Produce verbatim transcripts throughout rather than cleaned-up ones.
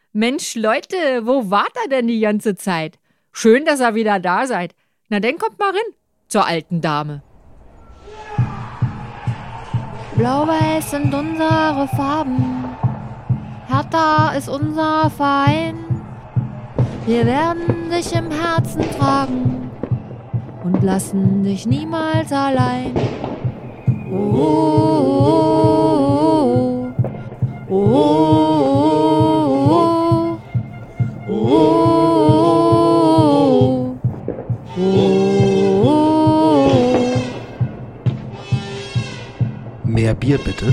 Mensch, Leute, wo wart ihr denn die ganze Zeit? Schön, dass ihr wieder da seid. Na, dann kommt mal rein zur alten Dame. Blau-Weiß sind unsere Farben, Hertha ist unser Verein. Wir werden dich im Herzen tragen und lassen dich niemals allein. Oh, oh, oh, oh, oh, oh, oh, oh. Mehr Bier bitte.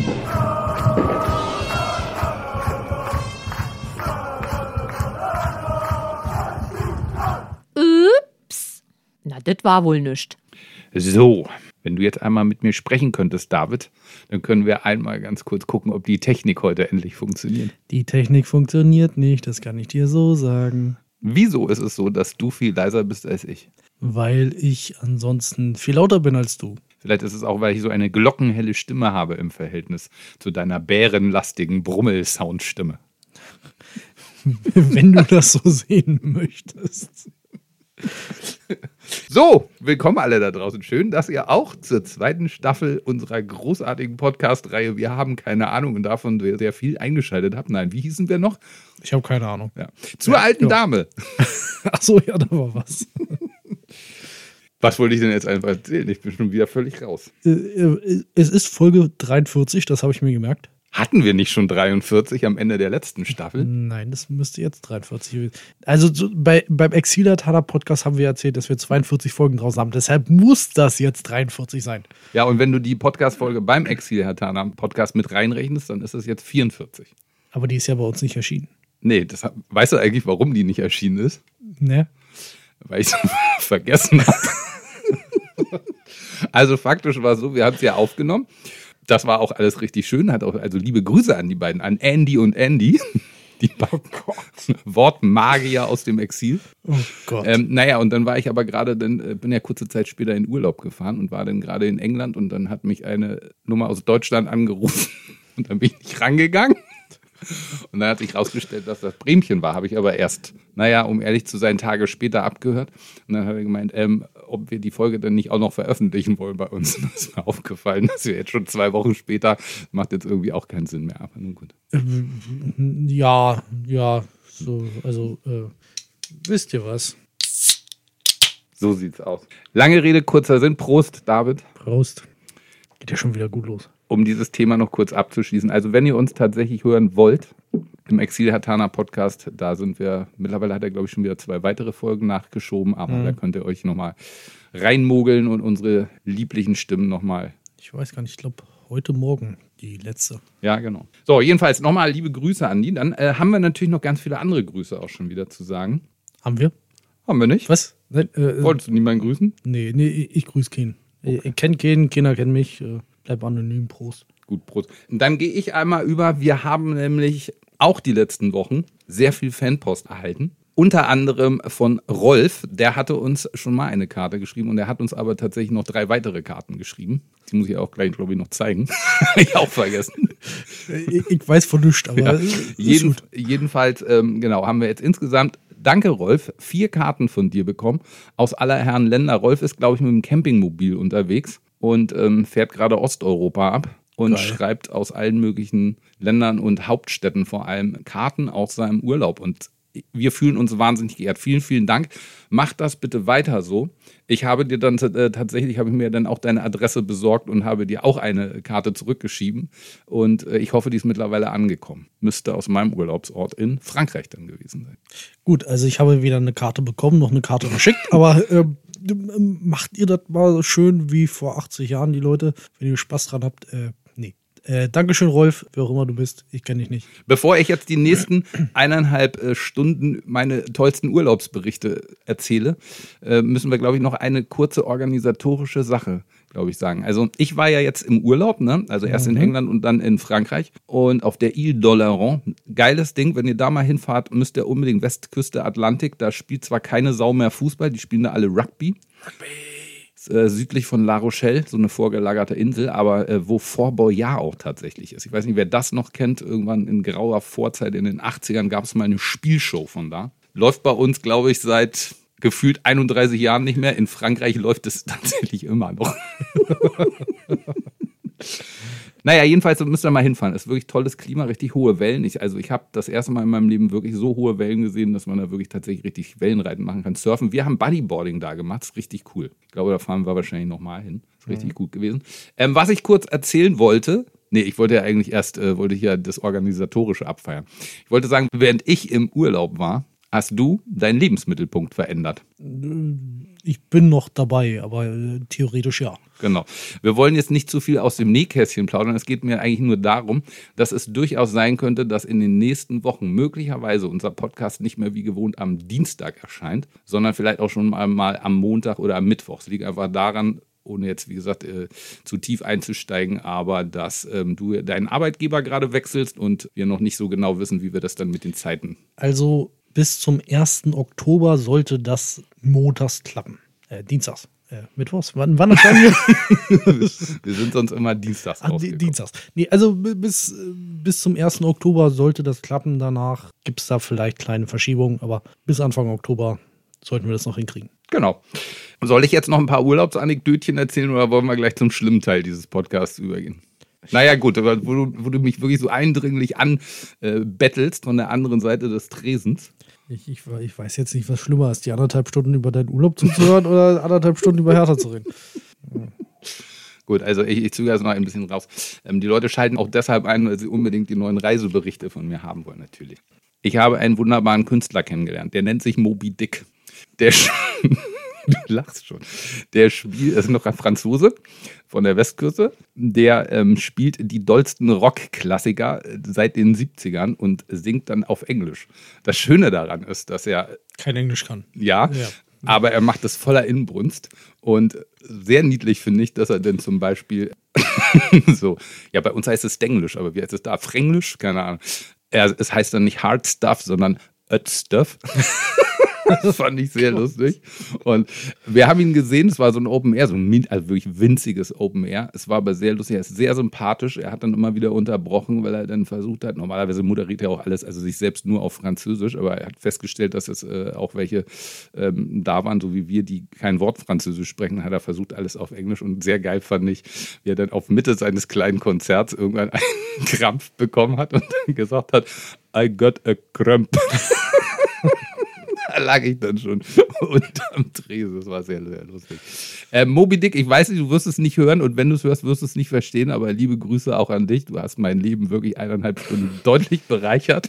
Ups. Na, das war wohl nischt. So, wenn du jetzt einmal mit mir sprechen könntest, David, dann können wir einmal ganz kurz gucken, ob die Technik heute endlich funktioniert. Die Technik funktioniert nicht, das kann ich dir so sagen. Wieso ist es so, dass du viel leiser bist als ich? Weil ich ansonsten viel lauter bin als du. Vielleicht ist es auch, weil ich so eine glockenhelle Stimme habe im Verhältnis zu deiner bärenlastigen Brummel-Soundstimme. Wenn du das so sehen möchtest. So, willkommen alle da draußen. Schön, dass ihr auch zur zweiten Staffel unserer großartigen Podcast-Reihe Wir haben keine Ahnung und davon sehr viel eingeschaltet habt. Nein, wie hießen wir noch? Ich habe keine Ahnung. Ja. Zur ja, alten ja. Dame. Ach so, ja, da war was. Was wollte ich denn jetzt einfach erzählen? Ich bin schon wieder völlig raus. Es ist Folge dreiundvierzig, das habe ich mir gemerkt. Hatten wir nicht schon dreiundvierzig am Ende der letzten Staffel? Nein, das müsste jetzt dreiundvierzig sein. Also so, bei, beim Exil-Hatana-Podcast haben wir erzählt, dass wir zweiundvierzig Folgen draußen haben. Deshalb muss das jetzt dreiundvierzig sein. Ja, und wenn du die Podcast-Folge beim Exil-Hatana-Podcast mit reinrechnest, dann ist es jetzt vierundvierzig. Aber die ist ja bei uns nicht erschienen. Nee, das, weißt du eigentlich, warum die nicht erschienen ist? Ne? Weil ich es vergessen habe. Also faktisch war es so, wir haben es ja aufgenommen. Das war auch alles richtig schön. Hat auch, also liebe Grüße an die beiden, an Andy und Andy. Die beiden oh Wortmagier aus dem Exil. Oh Gott. Ähm, naja, und dann war ich aber gerade, dann äh, bin ja kurze Zeit später in Urlaub gefahren und war dann gerade in England und dann hat mich eine Nummer aus Deutschland angerufen und dann bin ich nicht rangegangen. Und dann hat sich rausgestellt, dass das Bremchen war, habe ich aber erst, naja, um ehrlich zu sein, Tage später abgehört. Und dann hat er gemeint, ähm, ob wir die Folge dann nicht auch noch veröffentlichen wollen bei uns. Und das ist mir aufgefallen, dass wir jetzt schon zwei Wochen später, macht jetzt irgendwie auch keinen Sinn mehr. Aber nun gut. Ja, ja, so, also, äh, wisst ihr was? So sieht's aus. Lange Rede, kurzer Sinn. Prost, David. Prost. Geht ja schon wieder gut los. Um dieses Thema noch kurz abzuschließen. Also wenn ihr uns tatsächlich hören wollt, im Exil-Hatana-Podcast, da sind wir, mittlerweile hat er, glaube ich, schon wieder zwei weitere Folgen nachgeschoben, aber mhm. da könnt ihr euch nochmal reinmogeln und unsere lieblichen Stimmen nochmal. Ich weiß gar nicht, ich glaube, heute Morgen die letzte. Ja, genau. So, jedenfalls nochmal liebe Grüße an die. Dann äh, haben wir natürlich noch ganz viele andere Grüße auch schon wieder zu sagen. Haben wir? Haben wir nicht? Was? Nein, äh, Wolltest du niemanden grüßen? Nee, nee, ich grüße keinen. Okay. Ich kenne keinen, keiner kennt mich. Äh, bleib anonym, Prost. Gut, Prost. Und dann gehe ich einmal über. Wir haben nämlich auch die letzten Wochen sehr viel Fanpost erhalten. Unter anderem von Rolf. Der hatte uns schon mal eine Karte geschrieben und er hat uns aber tatsächlich noch drei weitere Karten geschrieben. Die muss ich auch gleich, glaube ich, noch zeigen. Ich auch vergessen. Ich, ich weiß von nichts, aber ja, jeden, jedenfalls, ähm, genau, haben wir jetzt insgesamt, danke Rolf, vier Karten von dir bekommen. Aus aller Herren Länder. Rolf ist, glaube ich, mit dem Campingmobil unterwegs und ähm, fährt gerade Osteuropa ab. Und Geil. Schreibt aus allen möglichen Ländern und Hauptstädten vor allem Karten aus seinem Urlaub. Und wir fühlen uns wahnsinnig geehrt. Vielen, vielen Dank. Mach das bitte weiter so. Ich habe dir dann äh, tatsächlich, habe ich mir dann auch deine Adresse besorgt und habe dir auch eine Karte zurückgeschrieben. Und äh, ich hoffe, die ist mittlerweile angekommen. Müsste aus meinem Urlaubsort in Frankreich dann gewesen sein. Gut, also ich habe wieder eine Karte bekommen, noch eine Karte verschickt, aber äh, macht ihr das mal schön wie vor achtzig Jahren, die Leute, wenn ihr Spaß dran habt. Äh, nee. Äh, Dankeschön, Rolf, wer auch immer du bist. Ich kenne dich nicht. Bevor ich jetzt die nächsten eineinhalb äh, Stunden meine tollsten Urlaubsberichte erzähle, äh, müssen wir, glaube ich, noch eine kurze organisatorische Sache, glaube ich, sagen. Also ich war ja jetzt im Urlaub, ne? Also erst mhm. in England und dann in Frankreich und auf der Ile d'Oléron. Geiles Ding, wenn ihr da mal hinfahrt, müsst ihr unbedingt Westküste Atlantik. Da spielt zwar keine Sau mehr Fußball, die spielen da alle Rugby. Rugby. äh, südlich von La Rochelle, so eine vorgelagerte Insel, aber äh, wo Fort Boyard auch tatsächlich ist. Ich weiß nicht, wer das noch kennt. Irgendwann in grauer Vorzeit in den achtzigern gab es mal eine Spielshow von da. Läuft bei uns, glaube ich, seit gefühlt einunddreißig Jahren nicht mehr. In Frankreich läuft es tatsächlich immer noch. Naja, jedenfalls müsst ihr mal hinfahren. Es ist wirklich tolles Klima, richtig hohe Wellen. Ich, also ich habe das erste Mal in meinem Leben wirklich so hohe Wellen gesehen, dass man da wirklich tatsächlich richtig Wellenreiten machen kann. Surfen. Wir haben Bodyboarding da gemacht. Das ist richtig cool. Ich glaube, da fahren wir wahrscheinlich nochmal hin. Das ist richtig mhm. gut gewesen. Ähm, was ich kurz erzählen wollte, nee, ich wollte ja eigentlich erst, äh, wollte hier das Organisatorische abfeiern. Ich wollte sagen, während ich im Urlaub war, hast du deinen Lebensmittelpunkt verändert. Ich bin noch dabei, aber äh, theoretisch ja. Genau. Wir wollen jetzt nicht zu viel aus dem Nähkästchen plaudern. Es geht mir eigentlich nur darum, dass es durchaus sein könnte, dass in den nächsten Wochen möglicherweise unser Podcast nicht mehr wie gewohnt am Dienstag erscheint, sondern vielleicht auch schon mal, mal am Montag oder am Mittwoch. Es liegt einfach daran, ohne jetzt, wie gesagt, äh, zu tief einzusteigen, aber dass ähm, du deinen Arbeitgeber gerade wechselst und wir noch nicht so genau wissen, wie wir das dann mit den Zeiten. Also bis zum ersten Oktober sollte das montags klappen. Äh, Dienstags. Äh, Mittwochs? Wann, wann erscheinen wir? Wir sind sonst immer dienstags Ach, Dienstags. Nee, also bis, bis zum ersten Oktober sollte das klappen. Danach gibt es da vielleicht kleine Verschiebungen, aber bis Anfang Oktober sollten wir das noch hinkriegen. Genau. Soll ich jetzt noch ein paar Urlaubsanekdötchen erzählen oder wollen wir gleich zum schlimmen Teil dieses Podcasts übergehen? Naja gut, aber wo du, wo du mich wirklich so eindringlich anbettelst von der anderen Seite des Tresens. Ich, ich, ich weiß jetzt nicht, was schlimmer ist, die anderthalb Stunden über deinen Urlaub zuzuhören oder anderthalb Stunden über Hertha zu reden. Ja. Gut, also ich, ich zögere jetzt noch ein bisschen raus. Ähm, die Leute schalten auch deshalb ein, weil sie unbedingt die neuen Reiseberichte von mir haben wollen, natürlich. Ich habe einen wunderbaren Künstler kennengelernt, der nennt sich Moby Dick. Der Du lachst schon. Der spielt, das ist noch ein Franzose von der Westküste, der ähm, spielt die dollsten Rock-Klassiker seit den siebzigern und singt dann auf Englisch. Das Schöne daran ist, dass er kein Englisch kann. Ja, ja. Aber er macht es voller Inbrunst und sehr niedlich finde ich, dass er denn zum Beispiel so, ja, bei uns heißt es Denglisch, aber wie heißt es da? Fränglisch? Keine Ahnung. Er, es heißt dann nicht Hard Stuff, sondern Öt Stuff. Das fand ich sehr lustig. Und wir haben ihn gesehen, es war so ein Open Air, so ein also wirklich winziges Open Air. Es war aber sehr lustig, er ist sehr sympathisch. Er hat dann immer wieder unterbrochen, weil er dann versucht hat, normalerweise moderiert er auch alles, also sich selbst nur auf Französisch, aber er hat festgestellt, dass es äh, auch welche ähm, da waren, so wie wir, die kein Wort Französisch sprechen, hat er versucht, alles auf Englisch. Und sehr geil fand ich, wie er dann auf Mitte seines kleinen Konzerts irgendwann einen Krampf bekommen hat und dann gesagt hat, I got a cramp. Da lag ich dann schon unterm Tresen. Das war sehr, sehr lustig. Äh, Moby Dick, ich weiß nicht, du wirst es nicht hören und wenn du es hörst, wirst du es nicht verstehen, aber liebe Grüße auch an dich. Du hast mein Leben wirklich eineinhalb Stunden deutlich bereichert.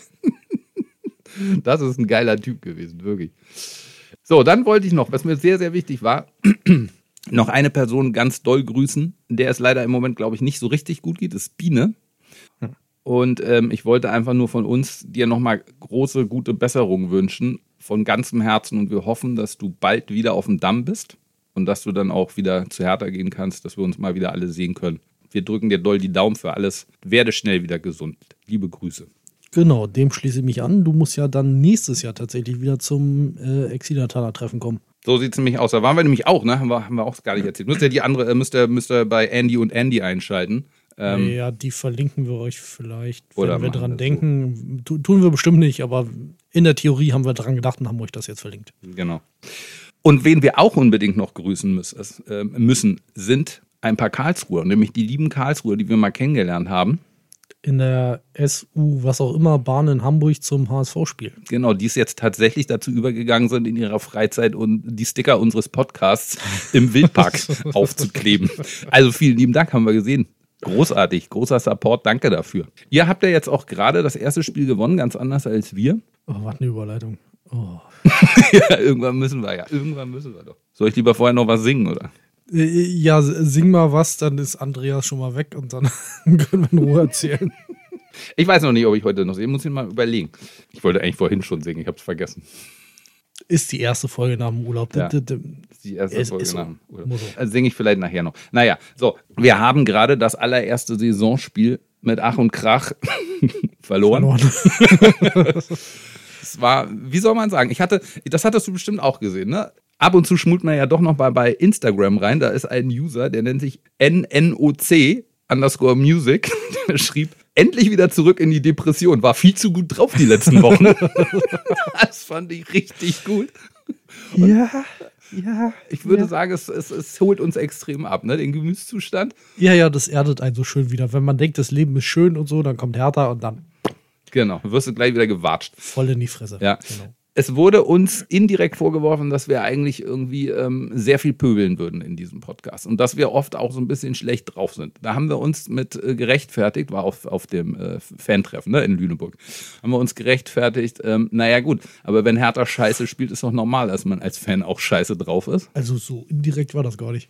Das ist ein geiler Typ gewesen, wirklich. So, dann wollte ich noch, was mir sehr, sehr wichtig war, noch eine Person ganz doll grüßen, der es leider im Moment, glaube ich, nicht so richtig gut geht, ist Biene. Und ähm, ich wollte einfach nur von uns dir nochmal große, gute Besserung wünschen, von ganzem Herzen. Und wir hoffen, dass du bald wieder auf dem Damm bist und dass du dann auch wieder zu Hertha gehen kannst, dass wir uns mal wieder alle sehen können. Wir drücken dir doll die Daumen für alles. Werde schnell wieder gesund. Liebe Grüße. Genau, dem schließe ich mich an. Du musst ja dann nächstes Jahr tatsächlich wieder zum äh, Exilataler-Treffen kommen. So sieht es nämlich aus. Da waren wir nämlich auch, ne? Haben wir, haben wir auch gar nicht erzählt. Müsst ihr die andere, müsst ihr, müsst ihr bei Andy und Andy einschalten. Ähm, ja, die verlinken wir euch vielleicht, wenn wir dran denken. So. Tun wir bestimmt nicht, aber in der Theorie haben wir dran gedacht und haben euch das jetzt verlinkt. Genau. Und wen wir auch unbedingt noch grüßen müssen, äh, müssen sind ein paar Karlsruher, nämlich die lieben Karlsruher, die wir mal kennengelernt haben. In der S U, was auch immer, Bahn in Hamburg zum H S V-Spiel. Genau, die es jetzt tatsächlich dazu übergegangen sind, in ihrer Freizeit und die Sticker unseres Podcasts im Wildpark aufzukleben. Also vielen lieben Dank, haben wir gesehen. Großartig, großer Support, danke dafür. Ihr habt ja jetzt auch gerade das erste Spiel gewonnen, ganz anders als wir. Oh, was eine Überleitung. Oh. Ja, irgendwann müssen wir ja, irgendwann müssen wir doch. Soll ich lieber vorher noch was singen, oder? Ja, sing mal was, dann ist Andreas schon mal weg und dann können wir in Ruhe erzählen. Ich weiß noch nicht, ob ich heute noch singe, ich muss ihn mal überlegen. Ich wollte eigentlich vorhin schon singen, ich habe es vergessen. Ist die erste Folge nach dem Urlaub. Ja, ist die erste Folge nach dem Urlaub. Also singe ich vielleicht nachher noch. Naja, so, wir haben gerade das allererste Saisonspiel mit Ach und Krach verloren. verloren. Es war, wie soll man sagen, ich hatte, das hattest du bestimmt auch gesehen, ne? Ab und zu schmult man ja doch noch mal bei Instagram rein. Da ist ein User, der nennt sich N N O C underscore Music. Der schrieb, endlich wieder zurück in die Depression. War viel zu gut drauf die letzten Wochen. Das fand ich richtig gut. Und Ja, ja. ich würde ja. sagen, es, es, es holt uns extrem ab, ne? Den Gemütszustand. Ja, ja, das erdet einen so schön wieder. Wenn man denkt, das Leben ist schön und so, dann kommt Hertha und dann Genau, wirst du gleich wieder gewatscht. voll in die Fresse. Ja. Genau. Es wurde uns indirekt vorgeworfen, dass wir eigentlich irgendwie ähm, sehr viel pöbeln würden in diesem Podcast und dass wir oft auch so ein bisschen schlecht drauf sind. Da haben wir uns mit äh, gerechtfertigt, war auf, auf dem äh, Fantreffen, ne, in Lüneburg, haben wir uns gerechtfertigt, ähm, naja gut, aber wenn Hertha scheiße spielt, ist doch normal, dass man als Fan auch scheiße drauf ist. Also so indirekt war das gar nicht.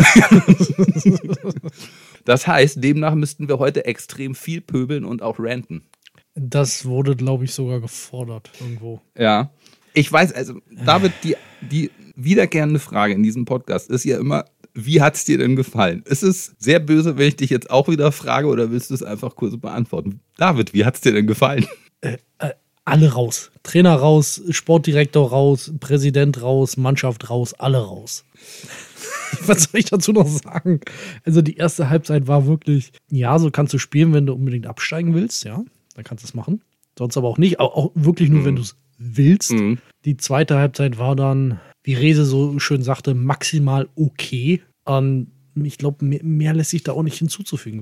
Das heißt, demnach müssten wir heute extrem viel pöbeln und auch ranten. Das wurde, glaube ich, sogar gefordert irgendwo. Ja. Ich weiß, also, David, die, die wiederkehrende Frage in diesem Podcast ist ja immer, wie hat es dir denn gefallen? Ist es sehr böse, wenn ich dich jetzt auch wieder frage oder willst du es einfach kurz beantworten? David, wie hat es dir denn gefallen? Äh, äh, alle raus. Trainer raus, Sportdirektor raus, Präsident raus, Mannschaft raus, alle raus. Was soll ich dazu noch sagen? Also die erste Halbzeit war wirklich, ja, so kannst du spielen, wenn du unbedingt absteigen willst, ja. Dann kannst du es machen. Sonst aber auch nicht. Auch, auch wirklich nur, mhm. wenn du es willst. Mhm. Die zweite Halbzeit war dann, wie Rese so schön sagte, maximal okay. Ähm, ich glaube, mehr, mehr lässt sich da auch nicht hinzuzufügen.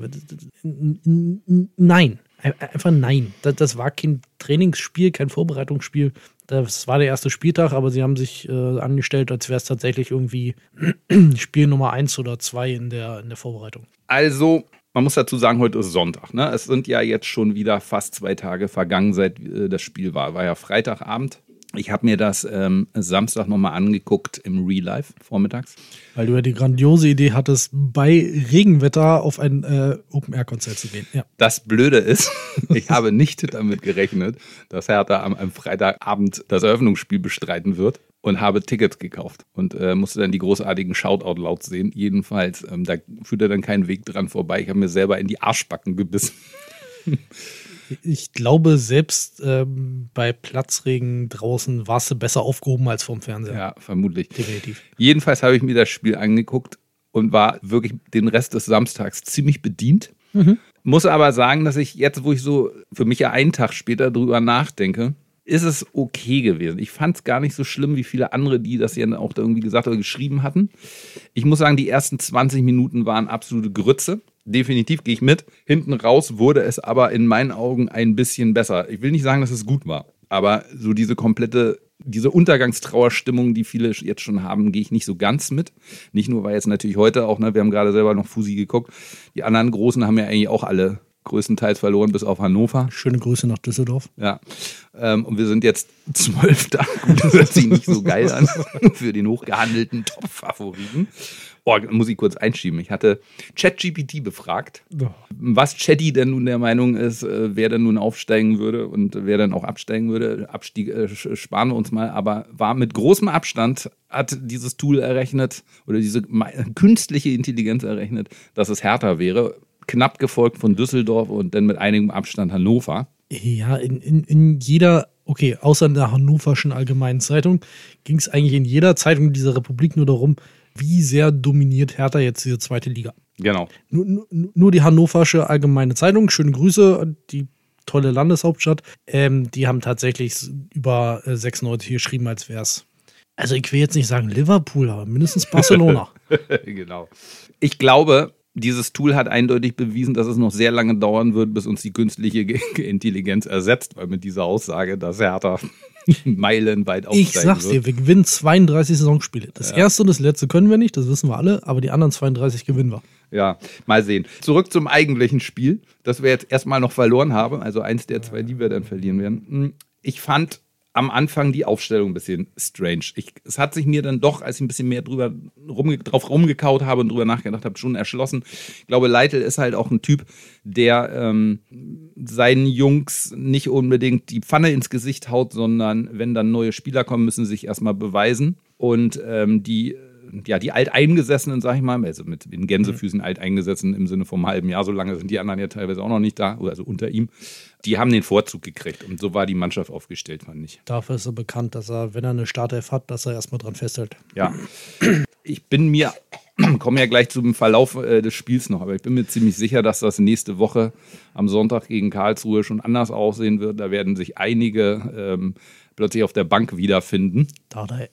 Nein. Einfach nein. Das, das war kein Trainingsspiel, kein Vorbereitungsspiel. Das war der erste Spieltag, aber sie haben sich äh, angestellt, als wäre es tatsächlich irgendwie Spiel Nummer eins oder zwei in der, in der Vorbereitung. Also, man muss dazu sagen, heute ist Sonntag. Ne? Es sind ja jetzt schon wieder fast zwei Tage vergangen, seit äh, das Spiel war. War ja Freitagabend. Ich habe mir das ähm, Samstag nochmal angeguckt im Real Life vormittags. Weil du ja die grandiose Idee hattest, bei Regenwetter auf ein äh, Open-Air-Konzert zu gehen. Ja. Das Blöde ist, ich habe nicht damit gerechnet, dass Hertha am, am Freitagabend das Eröffnungsspiel bestreiten wird und habe Tickets gekauft und äh, musste dann die großartigen Shoutout-Lauts sehen. Jedenfalls, ähm, da führte dann kein Weg dran vorbei. Ich habe mir selber in die Arschbacken gebissen. Ich glaube, selbst ähm, bei Platzregen draußen warst du besser aufgehoben als vorm Fernseher. Ja, vermutlich. Definitiv. Jedenfalls habe ich mir das Spiel angeguckt und war wirklich den Rest des Samstags ziemlich bedient. Mhm. Muss aber sagen, dass ich jetzt, wo ich so für mich ja einen Tag später drüber nachdenke, ist es okay gewesen. Ich fand es gar nicht so schlimm, wie viele andere, die das ja auch da irgendwie gesagt oder geschrieben hatten. Ich muss sagen, die ersten zwanzig Minuten waren absolute Grütze. Definitiv gehe ich mit. Hinten raus wurde es aber in meinen Augen ein bisschen besser. Ich will nicht sagen, dass es gut war, aber so diese komplette, diese Untergangstrauerstimmung, die viele jetzt schon haben, gehe ich nicht so ganz mit. Nicht nur, weil jetzt natürlich heute auch, ne, wir haben gerade selber noch Fusi geguckt, die anderen Großen haben ja eigentlich auch alle größtenteils verloren, bis auf Hannover. Schöne Grüße nach Düsseldorf. Ja, ähm, und wir sind jetzt Zwölfter. Gut, das hört sich nicht so geil an für den hochgehandelten Top-Favoriten. Oh, muss ich kurz einschieben. Ich hatte ChatGPT befragt, Ja. was Chatty denn nun der Meinung ist, äh, wer denn nun aufsteigen würde und wer dann auch absteigen würde. Abstieg äh, sparen wir uns mal, aber war mit großem Abstand, hat dieses Tool errechnet oder diese künstliche Intelligenz errechnet, dass es Hertha wäre. Knapp gefolgt von Düsseldorf und dann mit einigem Abstand Hannover. Ja, in, in, in jeder, okay, außer in der Hannoverschen Allgemeinen Zeitung, ging es eigentlich in jeder Zeitung dieser Republik nur darum, wie sehr dominiert Hertha jetzt diese zweite Liga. Genau. Nur, nur, nur die Hannoversche Allgemeine Zeitung, schöne Grüße an die tolle Landeshauptstadt, ähm, die haben tatsächlich über äh, sechsundneunzig geschrieben, als wäre es, also ich will jetzt nicht sagen Liverpool, aber mindestens Barcelona. Genau. Ich glaube, dieses Tool hat eindeutig bewiesen, dass es noch sehr lange dauern wird, bis uns die künstliche Intelligenz ersetzt, weil mit dieser Aussage, dass Hertha meilenweit aufsteigen Ich sag's wird. dir, wir gewinnen zweiunddreißig Saisonspiele. Das Ja. erste und das letzte können wir nicht, das wissen wir alle, aber die anderen zweiunddreißig gewinnen wir. Ja, mal sehen. Zurück zum eigentlichen Spiel, das wir jetzt erstmal noch verloren haben, also eins der zwei, die wir dann verlieren werden. Ich fand am Anfang die Aufstellung ein bisschen strange. Ich, es hat sich mir dann doch, als ich ein bisschen mehr drüber rumge drauf rumgekaut habe und drüber nachgedacht habe, schon erschlossen. Ich glaube, Leitl ist halt auch ein Typ, der ähm, seinen Jungs nicht unbedingt die Pfanne ins Gesicht haut, sondern wenn dann neue Spieler kommen, müssen sie sich erstmal beweisen. Und ähm, die ja, die Alteingesessenen, sag ich mal, also mit in Gänsefüßen alteingesessen im Sinne vom halben Jahr, so lange sind die anderen ja teilweise auch noch nicht da, also unter ihm, die haben den Vorzug gekriegt und so war die Mannschaft aufgestellt, fand ich. Dafür ist er bekannt, dass er, wenn er eine Startelf hat, dass er erstmal dran festhält. Ja, ich bin mir, komme ja gleich zum Verlauf äh, des Spiels noch, aber ich bin mir ziemlich sicher, dass das nächste Woche am Sonntag gegen Karlsruhe schon anders aussehen wird. Da werden sich einige ähm, plötzlich auf der Bank wiederfinden. Dardai.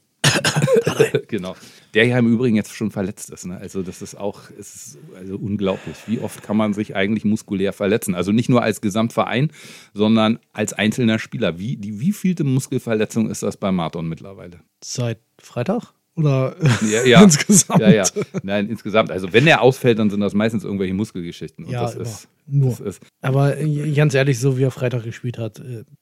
Genau. Der ja im Übrigen jetzt schon verletzt ist. Ne? Also das ist auch es ist also unglaublich. Wie oft kann man sich eigentlich muskulär verletzen? Also nicht nur als Gesamtverein, sondern als einzelner Spieler. Wie, die wievielte Muskelverletzung ist das bei Marton mittlerweile? Seit Freitag? Oder ja, ja. insgesamt? Ja, ja. Nein, insgesamt. Also wenn der ausfällt, dann sind das meistens irgendwelche Muskelgeschichten. Und ja, das immer. ist, nur. Das ist, Aber ganz ehrlich, so wie er Freitag gespielt hat,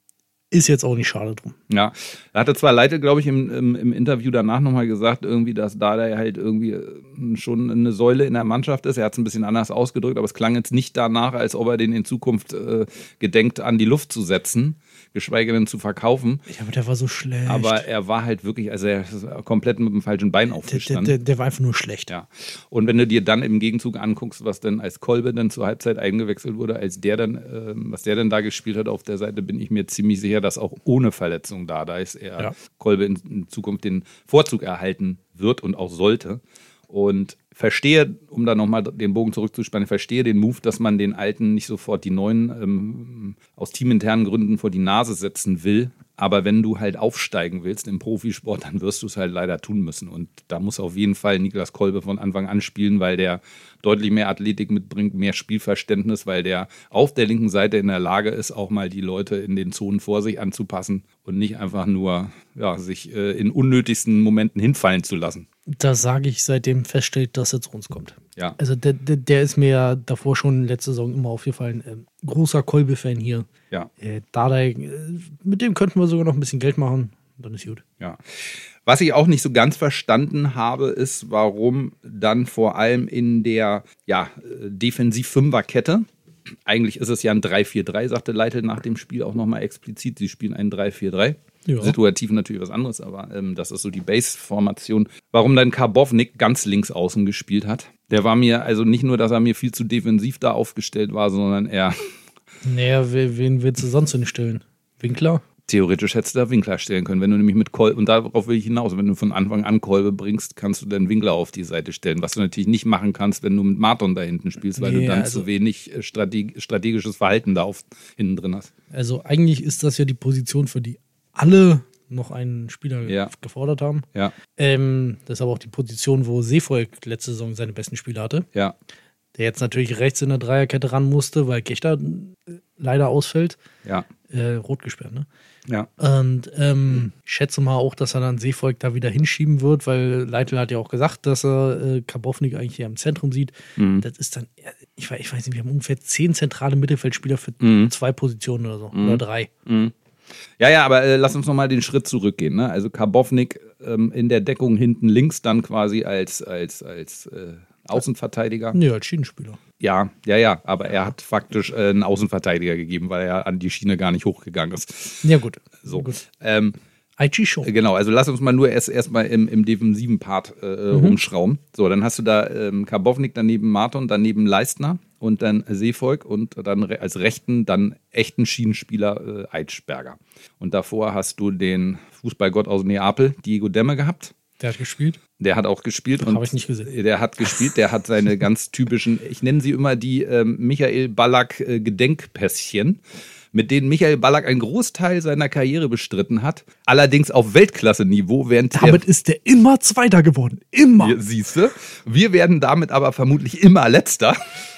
ist jetzt auch nicht schade drum. Ja, da hatte zwar Leite, glaube ich, im, im, im Interview danach nochmal gesagt, irgendwie, dass Dardai halt irgendwie schon eine Säule in der Mannschaft ist. Er hat es ein bisschen anders ausgedrückt, aber es klang jetzt nicht danach, als ob er den in Zukunft äh, gedenkt, an die Luft zu setzen, geschweige denn zu verkaufen. Ja, aber der war so schlecht. Aber er war halt wirklich, also er ist komplett mit dem falschen Bein aufgestanden. Der, der, der war einfach nur schlecht. Ja. Und wenn du dir dann im Gegenzug anguckst, was denn als Kolbe dann zur Halbzeit eingewechselt wurde, als der dann, äh, was der dann da gespielt hat auf der Seite, bin ich mir ziemlich sicher, dass auch ohne Verletzung da, da ist er ja. Kolbe in, in Zukunft den Vorzug erhalten wird und auch sollte. Und verstehe, um da nochmal den Bogen zurückzuspannen, verstehe den Move, dass man den Alten nicht sofort die Neuen ähm, aus teaminternen Gründen vor die Nase setzen will. Aber wenn du halt aufsteigen willst im Profisport, dann wirst du es halt leider tun müssen. Und da muss auf jeden Fall Niklas Kolbe von Anfang an spielen, weil der deutlich mehr Athletik mitbringt, mehr Spielverständnis, weil der auf der linken Seite in der Lage ist, auch mal die Leute in den Zonen vor sich anzupassen und nicht einfach nur ja, sich äh, in unnötigsten Momenten hinfallen zu lassen. Das sage ich, seitdem feststellt, dass er zu uns kommt. Ja. Also der, der, der ist mir ja davor schon letzte Saison immer aufgefallen. Ähm, großer Kolbe-Fan hier. Ja. Äh, Dardai, äh, mit dem könnten wir sogar noch ein bisschen Geld machen. Dann ist gut. Ja. Was ich auch nicht so ganz verstanden habe, ist, warum dann vor allem in der ja, Defensiv-Fünfer-Kette, eigentlich ist es ja ein drei vier drei, sagte Leitl nach dem Spiel auch nochmal explizit, sie spielen ein drei vier drei. Ja. Situativ natürlich was anderes, aber ähm, das ist so die Base-Formation. Warum dann Karbovnik ganz links außen gespielt hat, der war mir, also nicht nur, dass er mir viel zu defensiv da aufgestellt war, sondern er... Naja, wen willst du sonst hinstellen? Winkler? Theoretisch hättest du da Winkler stellen können, wenn du nämlich mit Kolbe, und darauf will ich hinaus, wenn du von Anfang an Kolbe bringst, kannst du dann Winkler auf die Seite stellen, was du natürlich nicht machen kannst, wenn du mit Marton da hinten spielst, weil nee, du dann also zu wenig Strateg- strategisches Verhalten da auf, hinten drin hast. Also eigentlich ist das ja die Position, für die alle noch einen Spieler ja. gefordert haben. Ja. Ähm, das ist aber auch die Position, wo Seevolk letzte Saison seine besten Spiele hatte. Ja. Der jetzt natürlich rechts in der Dreierkette ran musste, weil Gechter leider ausfällt. Ja. Äh, rot gesperrt, ne? Ja. Und ähm, ich schätze mal auch, dass er dann Seevolk da wieder hinschieben wird, weil Leitl hat ja auch gesagt, dass er äh, Karbovnik eigentlich hier im Zentrum sieht. Mhm. Das ist dann, ich weiß, ich weiß nicht, wir haben ungefähr zehn zentrale Mittelfeldspieler für mhm. zwei Positionen oder so. Mhm. Oder drei. Mhm. Ja, ja, aber äh, lass uns nochmal den Schritt zurückgehen. Ne? Also Karbovnik ähm, in der Deckung hinten links dann quasi als, als, als äh, Außenverteidiger. Nee, als Schienenspieler. Ja, ja, ja, aber er hat faktisch äh, einen Außenverteidiger gegeben, weil er an die Schiene gar nicht hochgegangen ist. Ja, gut. So. gut. Ähm, I G schon. Genau, also lass uns mal nur erst erstmal im, im defensiven Part äh, mhm. rumschrauben. So, dann hast du da ähm, Karbovnik, daneben Marton, daneben Leistner und dann Seevolk und dann re- als rechten, dann echten Schienenspieler äh, Eitschberger. Und davor hast du den Fußballgott aus Neapel, Diego Demme, gehabt. Der hat gespielt? Der hat auch gespielt. Habe ich nicht gesehen. Der hat gespielt, der hat seine ganz typischen, ich nenne sie immer die ähm, Michael Ballack äh, Gedenkpässchen, mit denen Michael Ballack einen Großteil seiner Karriere bestritten hat. Allerdings auf Weltklasse-Niveau. Während damit der, ist der immer Zweiter geworden. Immer. Siehst du? Wir werden damit aber vermutlich immer Letzter.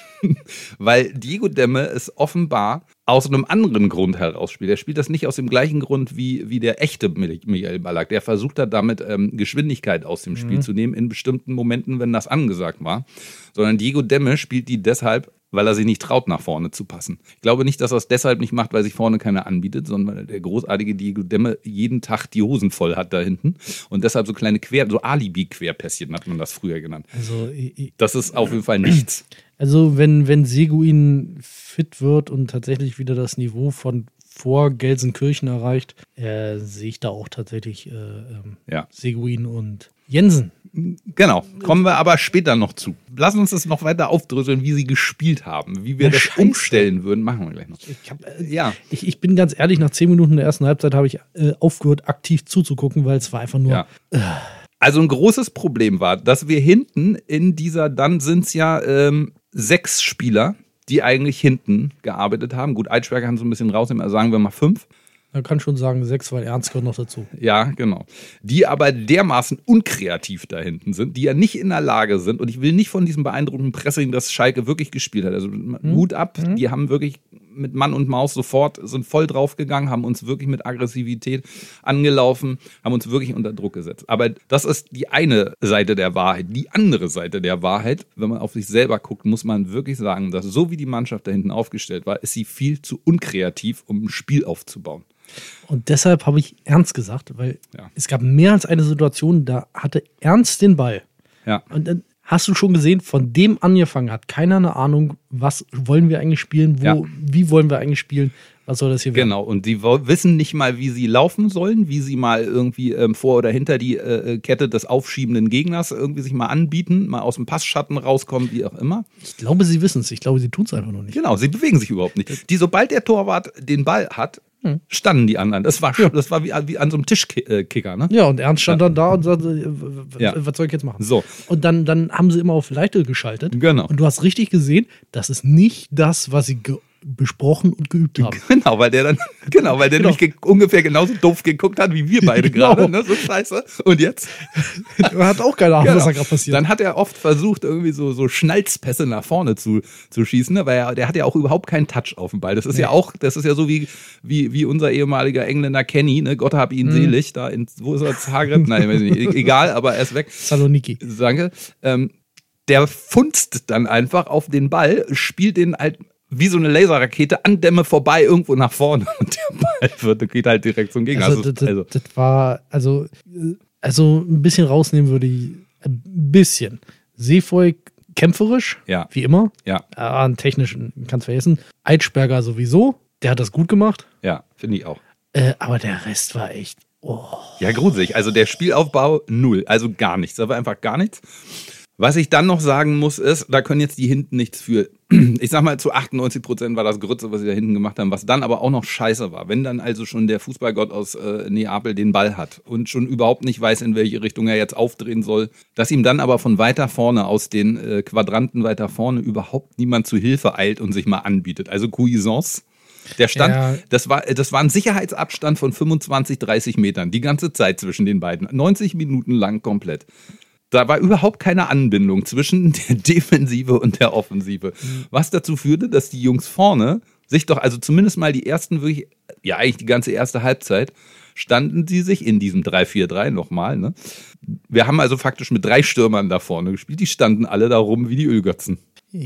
Weil Diego Demme es offenbar aus einem anderen Grund heraus spielt. Er spielt das nicht aus dem gleichen Grund wie, wie der echte Michael Ballack. Der versucht hat damit ähm, Geschwindigkeit aus dem Spiel mhm. zu nehmen in bestimmten Momenten, wenn das angesagt war. Sondern Diego Demme spielt die deshalb, weil er sich nicht traut, nach vorne zu passen. Ich glaube nicht, dass er es deshalb nicht macht, weil sich vorne keiner anbietet, sondern weil der großartige Diego Demme jeden Tag die Hosen voll hat da hinten und deshalb so kleine Quer, so Alibi-Querpässchen hat man das früher genannt. Also, ich, das ist auf jeden Fall nichts. Also wenn, wenn Seguin fit wird und tatsächlich wieder das Niveau von vor Gelsenkirchen erreicht, äh, sehe ich da auch tatsächlich äh, ähm, ja. Seguin und Jensen. Genau, kommen wir aber später noch zu. Lass uns das noch weiter aufdröseln, wie sie gespielt haben. Wie wir Ja, das scheiße. umstellen würden, machen wir gleich noch. Ich, hab, äh, Ja, ich, ich bin ganz ehrlich, nach zehn Minuten der ersten Halbzeit habe ich äh, aufgehört, aktiv zuzugucken, weil es war einfach nur. ja. Also ein großes Problem war, dass wir hinten in dieser, dann sind es ja ähm, sechs Spieler, die eigentlich hinten gearbeitet haben. Gut, Eitschberger haben so ein bisschen rausnehmen, also sagen wir mal fünf. Man kann schon sagen, sechs, weil Ernst gehört noch dazu. Ja, genau. Die aber dermaßen unkreativ da hinten sind, die ja nicht in der Lage sind. Und ich will nicht von diesem beeindruckenden Pressing, das Schalke wirklich gespielt hat. Also Hut ab, Mhm. die haben wirklich mit Mann und Maus sofort, sind voll draufgegangen, haben uns wirklich mit Aggressivität angelaufen, haben uns wirklich unter Druck gesetzt. Aber das ist die eine Seite der Wahrheit. Die andere Seite der Wahrheit, wenn man auf sich selber guckt, muss man wirklich sagen, dass so wie die Mannschaft da hinten aufgestellt war, ist sie viel zu unkreativ, um ein Spiel aufzubauen. Und deshalb habe ich Ernst gesagt, weil Ja. es gab mehr als eine Situation, da hatte Ernst den Ball. Ja. Und dann hast du schon gesehen, von dem angefangen hat keiner eine Ahnung, was wollen wir eigentlich spielen, wo, Ja. wie wollen wir eigentlich spielen, was soll das hier werden. Genau, und die wo- wissen nicht mal, wie sie laufen sollen, wie sie mal irgendwie ähm, vor oder hinter die äh, Kette des aufschiebenden Gegners irgendwie sich mal anbieten, mal aus dem Passschatten rauskommen, wie auch immer. Ich glaube, sie wissen es. Ich glaube, sie tun es einfach noch nicht. Genau, sie bewegen sich überhaupt nicht. Die, sobald der Torwart den Ball hat, Hm. standen die anderen. Das war, das war wie, wie an so einem Tischkicker, ne? Ja, und Ernst stand dann da und sagte, äh, w- w- Ja. was soll ich jetzt machen? So. Und dann, dann haben sie immer auf Leichte geschaltet. Genau. Und du hast richtig gesehen, das ist nicht das, was sie ge besprochen und geübt haben. Genau, weil der dann, genau, weil der Genau. nämlich ge ungefähr genauso doof geguckt hat wie wir beide Genau. gerade, ne? So scheiße. Und jetzt? Er hat auch keine Ahnung, Genau. was da gerade passiert. Dann hat er oft versucht, irgendwie so, so Schnalzpässe nach vorne zu, zu schießen, ne? Weil er, der hat ja auch überhaupt keinen Touch auf dem Ball. Das ist Nee. ja auch, das ist ja so wie, wie, wie unser ehemaliger Engländer Kenny, ne? Gott hab Mhm. ihn selig, da in, wo ist er, Zagreb? Nein, weiß ich nicht. E- egal, aber er ist weg. Saloniki. Danke. Ähm, der funzt dann einfach auf den Ball, spielt den halt wie so eine Laserrakete an Dämme vorbei irgendwo nach vorne und der Ball wird, geht halt direkt zum Gegner. Also, Also, das, also, das war, also, äh, also ein bisschen rausnehmen würde ich, ein bisschen. Seevolk kämpferisch, Ja. wie immer. ja, Ah, an technischen kannst vergessen. Eitschberger sowieso, der hat das gut gemacht. ja, finde ich auch. Äh, aber der Rest war echt, oh. Ja, gruselig. Also der Spielaufbau null. Also gar nichts. Da war einfach gar nichts. Was ich dann noch sagen muss, ist, da können jetzt die hinten nichts für. Ich sag mal, zu achtundneunzig Prozent war das Grütze, was sie da hinten gemacht haben, was dann aber auch noch scheiße war. Wenn dann also schon der Fußballgott aus äh, Neapel den Ball hat und schon überhaupt nicht weiß, in welche Richtung er jetzt aufdrehen soll, dass ihm dann aber von weiter vorne, aus den äh, Quadranten weiter vorne, überhaupt niemand zu Hilfe eilt und sich mal anbietet. Also Cuisance. Der stand, Ja. das war, das war ein Sicherheitsabstand von fünfundzwanzig, dreißig Metern, die ganze Zeit zwischen den beiden. neunzig Minuten lang komplett. Da war überhaupt keine Anbindung zwischen der Defensive und der Offensive. Was dazu führte, dass die Jungs vorne sich doch, also zumindest mal die ersten wirklich, ja eigentlich die ganze erste Halbzeit, standen sie sich in diesem drei vier drei nochmal. Ne? Wir haben also faktisch mit drei Stürmern da vorne gespielt. Die standen alle da rum wie die Ölgötzen.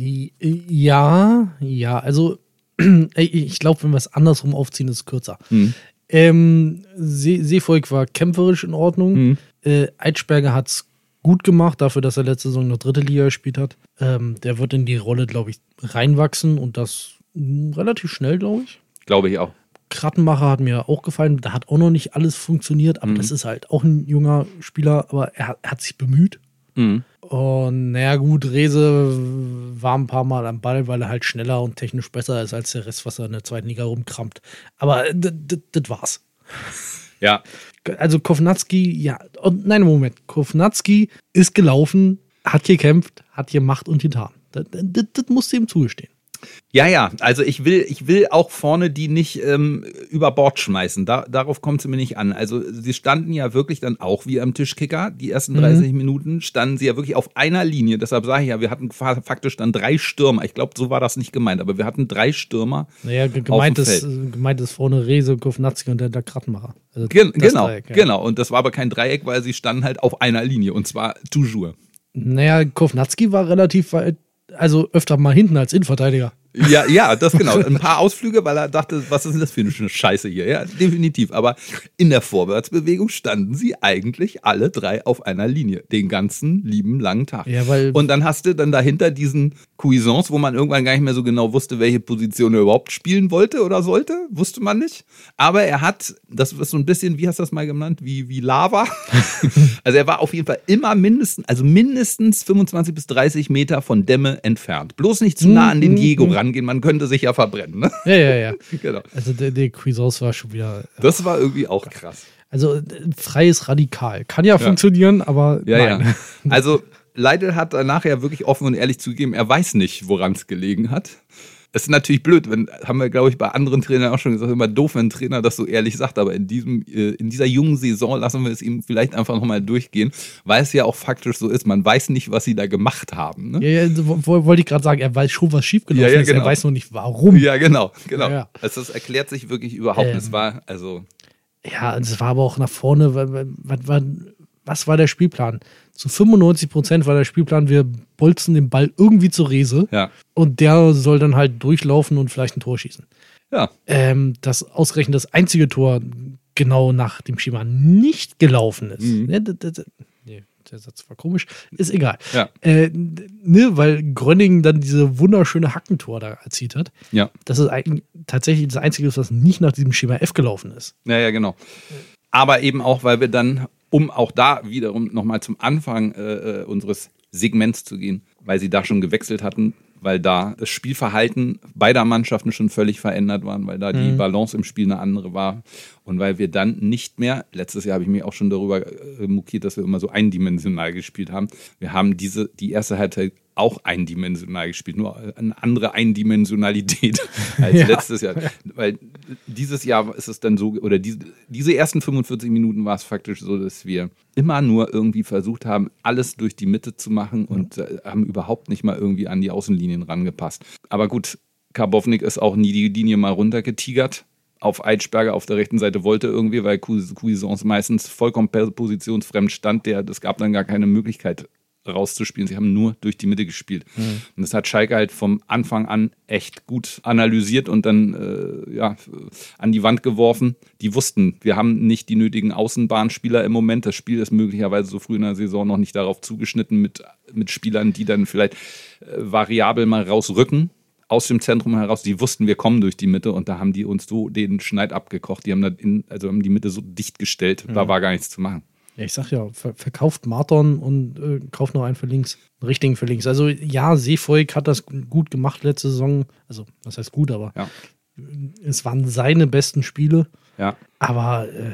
Ja, ja, also ich glaube, wenn wir es andersrum aufziehen, ist es kürzer. Hm. Ähm, See Seevolk war kämpferisch in Ordnung. Hm. Äh, Eitschberger hat es gut gemacht, dafür, dass er letzte Saison noch dritte Liga gespielt hat. Ähm, der wird in die Rolle, glaube ich, reinwachsen und das mh, relativ schnell, glaube ich. Glaube ich auch. Krattenmacher hat mir auch gefallen. Da hat auch noch nicht alles funktioniert, aber Mhm. das ist halt auch ein junger Spieler, aber er, hat- er hat sich bemüht. Mhm. Und naja, gut, Rehse war ein paar Mal am Ball, weil er halt schneller und technisch besser ist als der Rest, was er in der zweiten Liga rumkramt. Aber das war's. Ja, Also Kovnatski, ja, und nein, Moment. Kovnatski ist gelaufen, hat gekämpft, hat gemacht und getan. Das, das, das musst du ihm zugestehen. Ja, ja, also ich will, ich will auch vorne die nicht ähm, über Bord schmeißen. Da, darauf kommt es mir nicht an. Also sie standen ja wirklich dann auch wie am Tischkicker. Die ersten dreißig Minuten standen sie ja wirklich auf einer Linie. Deshalb sage ich ja, wir hatten fa- faktisch dann drei Stürmer. Ich glaube, so war das nicht gemeint, aber wir hatten drei Stürmer. Naja, ge- gemeint, Auf dem ist, äh, gemeint ist vorne Rehse, Kovnatski und der, der Krattenmacher. Also Gen das genau, Dreieck, ja. genau. Und das war aber kein Dreieck, weil sie standen halt auf einer Linie und zwar toujours. Naja, Kovnatski war relativ weit, also öfter mal hinten als Innenverteidiger. Ja, ja, das genau. Ein paar Ausflüge, weil er dachte, was ist denn das für eine Scheiße hier? Ja, definitiv. Aber in der Vorwärtsbewegung standen sie eigentlich alle drei auf einer Linie. Den ganzen lieben langen Tag. Ja, weil Und dann hast du dann dahinter diesen Cuisance, wo man irgendwann gar nicht mehr so genau wusste, welche Position er überhaupt spielen wollte oder sollte. Wusste man nicht. Aber er hat, das ist so ein bisschen, wie hast du das mal genannt, wie, wie Lava. Also er war auf jeden Fall immer mindestens, also mindestens fünfundzwanzig bis dreißig Meter von Dämme entfernt. Bloß nicht zu nah an den Diego rangehen, man könnte sich ja verbrennen. Ne? Ja, ja, ja. Genau. Also der, der Cuisance war schon wieder. Das war irgendwie auch krass. Also äh, freies Radikal. Kann ja, ja. funktionieren, aber ja, nein. Ja. Also Leitl hat danach ja wirklich offen und ehrlich zugegeben, er weiß nicht, woran es gelegen hat. Es ist natürlich blöd, wenn, haben wir, glaube ich, bei anderen Trainern auch schon gesagt, immer doof, wenn ein Trainer das so ehrlich sagt, aber in diesem, in dieser jungen Saison lassen wir es ihm vielleicht einfach nochmal durchgehen, weil es ja auch faktisch so ist, man weiß nicht, was sie da gemacht haben. Ne? Ja, ja, wollte ich gerade sagen, er weiß schon, was schiefgelaufen ja, ja, ist, genau. Er weiß noch nicht, warum. Ja, genau, genau. Ja, ja. Also das erklärt sich wirklich überhaupt nicht. Ähm, Es war, also... Ja, es war aber auch nach vorne, was war, was war der Spielplan? Zu fünfundneunzig Prozent war der Spielplan, wir bolzen den Ball irgendwie zur Rese Ja. und der soll dann halt durchlaufen und vielleicht ein Tor schießen. Ja. Ähm, das ausgerechnet das einzige Tor genau nach dem Schema nicht gelaufen ist. Mhm. Ne, das, das, nee, der Satz war komisch. Ist egal. Ja. Äh, ne, weil Gröningen dann diese wunderschöne Hackentor da erzielt hat. Ja. Das ist eigentlich tatsächlich das Einzige, was nicht nach diesem Schema F gelaufen ist. Ja, ja, genau. Aber eben auch, weil wir dann, um auch da wiederum nochmal zum Anfang äh, unseres Segments zu gehen, weil sie da schon gewechselt hatten, weil da das Spielverhalten beider Mannschaften schon völlig verändert waren, weil da die Mhm. Balance im Spiel eine andere war und weil wir dann nicht mehr, letztes Jahr habe ich mich auch schon darüber äh, mokiert, dass wir immer so eindimensional gespielt haben. Wir haben diese, die erste Halbzeit auch eindimensional gespielt, nur eine andere Eindimensionalität als Ja. letztes Jahr. Weil dieses Jahr ist es dann so, oder diese, diese ersten fünfundvierzig Minuten war es faktisch so, dass wir immer nur irgendwie versucht haben, alles durch die Mitte zu machen und äh, haben überhaupt nicht mal irgendwie an die Außenlinien rangepasst. Aber gut, Karbovnik ist auch nie die Linie mal runtergetigert. Auf Eitschberger auf der rechten Seite wollte irgendwie, weil Cuisance meistens vollkommen positionsfremd stand. Der, das gab dann gar keine Möglichkeit rauszuspielen. Sie haben nur durch die Mitte gespielt. Mhm. Und das hat Schalke halt vom Anfang an echt gut analysiert und dann äh, ja, an die Wand geworfen. Die wussten, wir haben nicht die nötigen Außenbahnspieler im Moment. Das Spiel ist möglicherweise so früh in der Saison noch nicht darauf zugeschnitten mit, mit Spielern, die dann vielleicht äh, variabel mal rausrücken aus dem Zentrum heraus. Die wussten, wir kommen durch die Mitte und da haben die uns so den Schneid abgekocht. Die haben, da in, also haben die Mitte so dicht gestellt, mhm. da war gar nichts zu machen. Ja, ich sag ja, ver- verkauft Marton und äh, kauft noch einen für links. Einen richtigen für links. Also ja, Seevolk hat das gut gemacht letzte Saison. Also, das heißt gut, aber ja. es waren seine besten Spiele. Ja. Aber äh,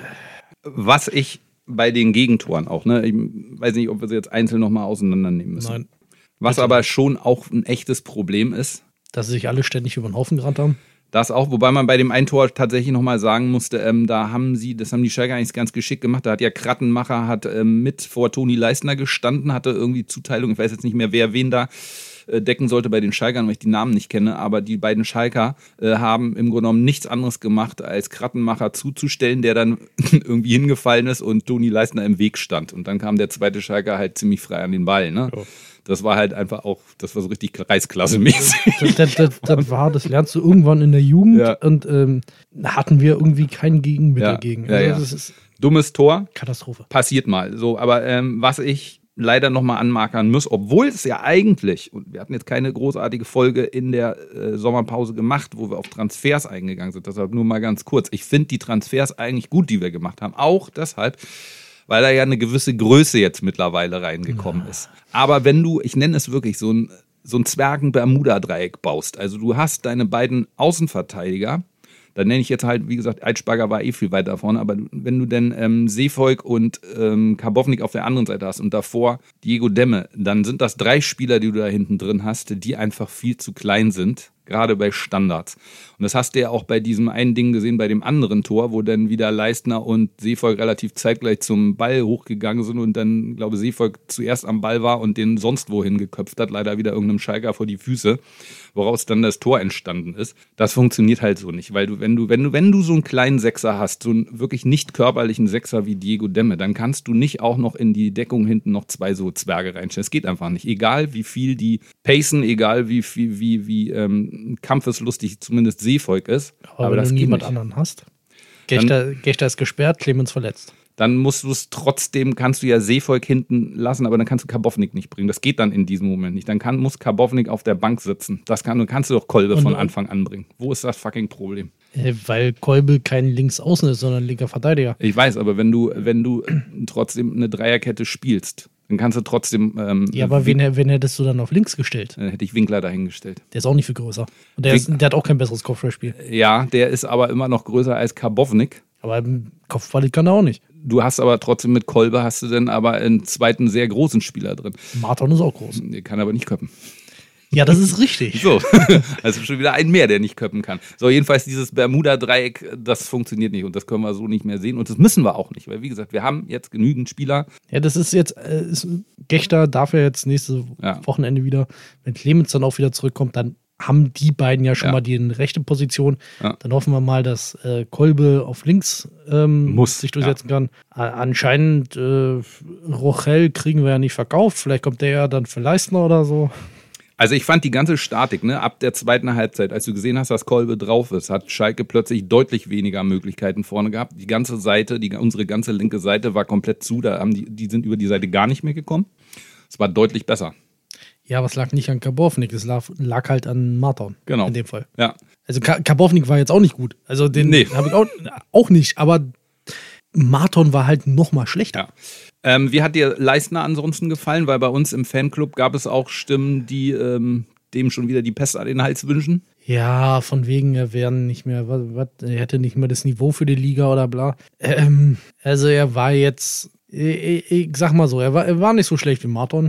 was ich bei den Gegentoren auch, ne, ich weiß nicht, ob wir sie jetzt einzeln nochmal auseinandernehmen müssen. Nein. Was aber schon auch ein echtes Problem ist. Dass sie sich alle ständig über den Haufen gerannt haben. Das auch, wobei man bei dem einen Tor tatsächlich nochmal sagen musste, ähm, da haben sie, das haben die Schalke eigentlich ganz geschickt gemacht, da hat ja Krattenmacher hat ähm, mit vor Toni Leistner gestanden, hatte irgendwie Zuteilung, ich weiß jetzt nicht mehr, wer wen da äh, decken sollte bei den Schalkern, weil ich die Namen nicht kenne, aber die beiden Schalker äh, haben im Grunde genommen nichts anderes gemacht, als Krattenmacher zuzustellen, der dann irgendwie hingefallen ist und Toni Leistner im Weg stand. Und dann kam der zweite Schalker halt ziemlich frei an den Ball, ne? Oh. Das war halt einfach auch, das war so richtig Reichsklasse-mäßig. Das, das, das, das war, das lernst du irgendwann in der Jugend ja. und ähm, hatten wir irgendwie kein Gegenmittel ja. gegen. Also ja, ja. Das ist dummes Tor. Katastrophe. Passiert mal. So, aber ähm, was ich leider nochmal anmarkern muss, obwohl es ja eigentlich, und wir hatten jetzt keine großartige Folge in der äh, Sommerpause gemacht, wo wir auf Transfers eingegangen sind, deshalb nur mal ganz kurz. Ich finde die Transfers eigentlich gut, die wir gemacht haben. Auch deshalb, weil da ja eine gewisse Größe jetzt mittlerweile reingekommen ja. ist. Aber wenn du, ich nenne es wirklich so ein, so ein Zwergen-Bermuda-Dreieck baust, also du hast deine beiden Außenverteidiger, dann nenne ich jetzt halt, wie gesagt, Eitschberger war eh viel weiter vorne, aber wenn du denn ähm, Seevolk und ähm, Karbovnik auf der anderen Seite hast und davor Diego Demme, dann sind das drei Spieler, die du da hinten drin hast, die einfach viel zu klein sind, gerade bei Standards. Und das hast du ja auch bei diesem einen Ding gesehen, bei dem anderen Tor, wo dann wieder Leistner und Seevolk relativ zeitgleich zum Ball hochgegangen sind und dann, glaube ich, Seevolk zuerst am Ball war und den sonst wohin geköpft hat, leider wieder irgendeinem Schalker vor die Füße, woraus dann das Tor entstanden ist. Das funktioniert halt so nicht, weil du, wenn du, wenn du, wenn du so einen kleinen Sechser hast, so einen wirklich nicht körperlichen Sechser wie Diego Demme, dann kannst du nicht auch noch in die Deckung hinten noch zwei so Zwerge reinstellen. Es geht einfach nicht. Egal wie viel die pacen, egal wie viel, wie, wie, ähm, kampfeslustig zumindest Seevolk ist. Aber, Aber wenn das du geht niemand nicht. anderen hast. Gechter, Gechter ist gesperrt, Clemens verletzt. Dann musst du es trotzdem, kannst du ja Seevolk hinten lassen, aber dann kannst du Karbovnik nicht bringen. Das geht dann in diesem Moment nicht. Dann kann, muss Karbovnik auf der Bank sitzen. Das kann, dann kannst du doch Kolbe Und- von Anfang an bringen. Wo ist das fucking Problem? Äh, weil Kolbe kein Linksaußen ist, sondern linker Verteidiger. Ich weiß, aber wenn du, wenn du trotzdem eine Dreierkette spielst, dann kannst du trotzdem. Ähm, Ja, aber wen, wen hättest du dann auf links gestellt? Dann hätte ich Winkler dahingestellt. Der ist auch nicht viel größer. Und der, ist, Wink- der hat auch kein besseres Kopfballspiel. Ja, der ist aber immer noch größer als Karbovnik. Aber im Kopfball kann er auch nicht. Du hast aber trotzdem mit Kolbe hast du dann aber einen zweiten sehr großen Spieler drin. Marton ist auch groß. Der kann aber nicht köppen. Ja, das ist richtig. So, also schon wieder ein mehr, der nicht köppen kann. So, jedenfalls dieses Bermuda-Dreieck, das funktioniert nicht und das können wir so nicht mehr sehen und das müssen wir auch nicht, weil wie gesagt, wir haben jetzt genügend Spieler. Ja, das ist jetzt, äh, ist, Gechter darf ja jetzt nächstes Ja. Wochenende wieder, wenn Clemens dann auch wieder zurückkommt, dann haben die beiden ja schon Ja. mal die rechte Position. Ja. Dann hoffen wir mal, dass äh, Kolbe auf links ähm, Muss, sich durchsetzen kann. A anscheinend äh, Rochel kriegen wir ja nicht verkauft. Vielleicht kommt der ja dann für Leistner oder so. Also ich fand die ganze Statik, ne, ab der zweiten Halbzeit, als du gesehen hast, dass Kolbe drauf ist, hat Schalke plötzlich deutlich weniger Möglichkeiten vorne gehabt. Die ganze Seite, die, unsere ganze linke Seite war komplett zu, da haben die, die sind über die Seite gar nicht mehr gekommen. Es war deutlich besser. Ja, aber es lag nicht an Karbovnik, es lag, lag halt an Marton. Genau. In dem Fall. Ja. Also Ka Karbovnik war jetzt auch nicht gut. Also den Nee. habe ich auch, auch nicht, aber Marton war halt noch mal schlechter. Ja. Ähm, wie hat dir Leistner ansonsten gefallen? Weil bei uns im Fanclub gab es auch Stimmen, die ähm, dem schon wieder die Pest an den Hals wünschen. Ja, von wegen, er wäre nicht mehr, was, was, er hätte nicht mehr das Niveau für die Liga oder bla. Ähm, also er war jetzt, ich, ich sag mal so, er war, er war nicht so schlecht wie Marton.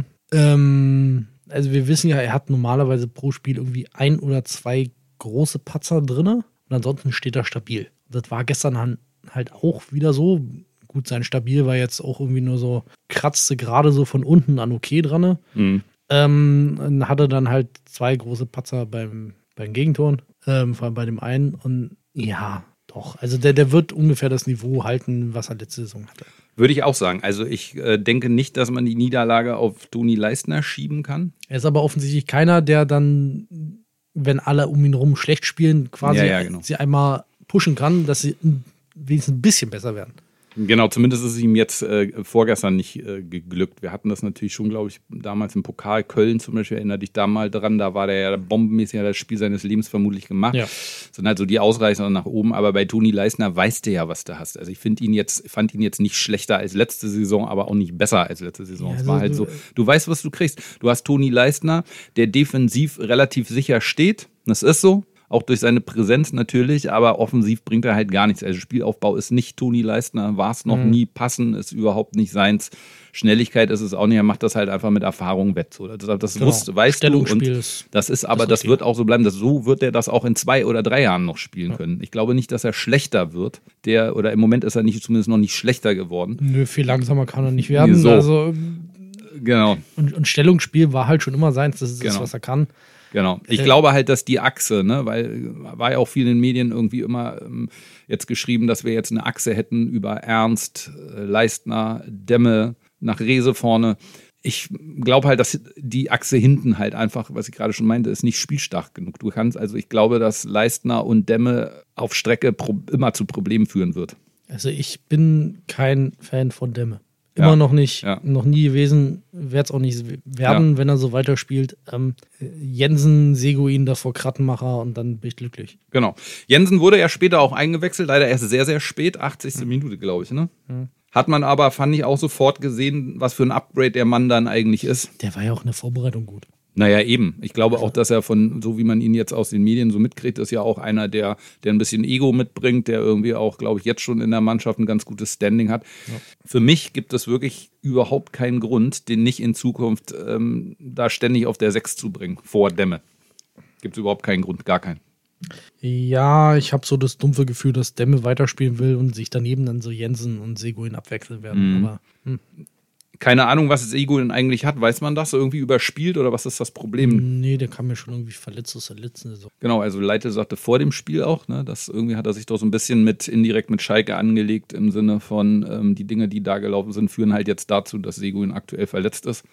Ähm, also wir wissen ja, er hat normalerweise pro Spiel irgendwie ein oder zwei große Patzer drin und ansonsten steht er stabil. Das war gestern halt auch wieder so. Gut, sein Stabil war jetzt auch irgendwie nur so, kratzte gerade so von unten an okay dran. Mhm. Ähm, und hatte dann halt zwei große Patzer beim, beim Gegentoren, ähm, vor allem bei dem einen. Und ja, doch. Also der, der wird ungefähr das Niveau halten, was er letzte Saison hatte. Würde ich auch sagen. Also ich äh, denke nicht, dass man die Niederlage auf Toni Leistner schieben kann. Er ist aber offensichtlich keiner, der dann, wenn alle um ihn rum schlecht spielen, quasi Ja, ja, genau. sie einmal pushen kann, dass sie wenigstens ein bisschen besser werden. Genau, zumindest ist es ihm jetzt äh, vorgestern nicht äh, geglückt. Wir hatten das natürlich schon, glaube ich, damals im Pokal Köln zum Beispiel, erinnere dich da mal dran, da war der ja bombenmäßig, hat das Spiel seines Lebens vermutlich gemacht. Ja. Das sind halt so die Ausreißer nach oben, aber bei Toni Leistner weißt du ja, was du hast. Also ich finde ihn jetzt, fand ihn jetzt nicht schlechter als letzte Saison, aber auch nicht besser als letzte Saison. Ja, es also war halt du- so, du weißt, was du kriegst. Du hast Toni Leistner, der defensiv relativ sicher steht. Das ist so. Auch durch seine Präsenz natürlich, aber offensiv bringt er halt gar nichts. Also Spielaufbau ist nicht Toni Leistner, war es noch Mhm. nie. Passen ist überhaupt nicht seins. Schnelligkeit ist es auch nicht. Er macht das halt einfach mit Erfahrung wett. So, Das, das Genau. wusst, weißt du. Und Stellungsspiel ist das ist aber, das das Richtige. wird auch so bleiben. Das, so wird er das auch in zwei oder drei Jahren noch spielen können. Ich glaube nicht, dass er schlechter wird. Der, oder im Moment ist er nicht, zumindest noch nicht schlechter geworden. nö, viel langsamer kann er nicht werden. So. Also, Genau. und, und Stellungsspiel war halt schon immer seins, das ist das, Genau. was er kann. Genau. Ich Äh, glaube halt, dass die Achse, ne, weil war ja auch viel in den Medien irgendwie immer ähm, jetzt geschrieben, dass wir jetzt eine Achse hätten über Ernst, äh, Leistner, Demme, nach Rehse vorne. Ich glaube halt, dass die Achse hinten halt einfach, was ich gerade schon meinte, ist nicht spielstark genug. Du kannst, also ich glaube, dass Leistner und Demme auf Strecke pro, immer zu Problemen führen wird. Also ich bin kein Fan von Demme. Immer Ja. noch nicht, Ja. noch nie gewesen, werde es auch nicht werden, wenn er so weiterspielt. Ähm, Jensen, Seguin davor Krattenmacher und dann bin ich glücklich. Genau. Jensen wurde ja später auch eingewechselt, leider erst sehr, sehr spät, achtzigste Minute, glaube ich, ne? Hat man aber, fand ich, auch sofort gesehen, was für ein Upgrade der Mann dann eigentlich ist. Der war ja auch in der Vorbereitung gut. Naja, eben. Ich glaube auch, dass er von, so wie man ihn jetzt aus den Medien so mitkriegt, ist ja auch einer, der, der ein bisschen Ego mitbringt, der irgendwie auch, glaube ich, jetzt schon in der Mannschaft ein ganz gutes Standing hat. Ja. Für mich gibt es wirklich überhaupt keinen Grund, den nicht in Zukunft ähm, da ständig auf der sechs zu bringen, vor Demme. Gibt es überhaupt keinen Grund, gar keinen. Ja, ich habe so das dumpfe Gefühl, dass Demme weiterspielen will und sich daneben dann so Jensen und Seguin abwechseln werden. Mhm. Aber hm, Keine Ahnung, was das Ego denn eigentlich hat. Weiß man das? Irgendwie überspielt oder was ist das Problem? nee, der kam mir schon irgendwie verletzt aus der letzten Saison. Genau, also Leite sagte vor dem Spiel auch, ne, dass irgendwie hat er sich doch so ein bisschen mit indirekt mit Schalke angelegt im Sinne von ähm, die Dinge, die da gelaufen sind, führen halt jetzt dazu, dass Seguin aktuell verletzt ist.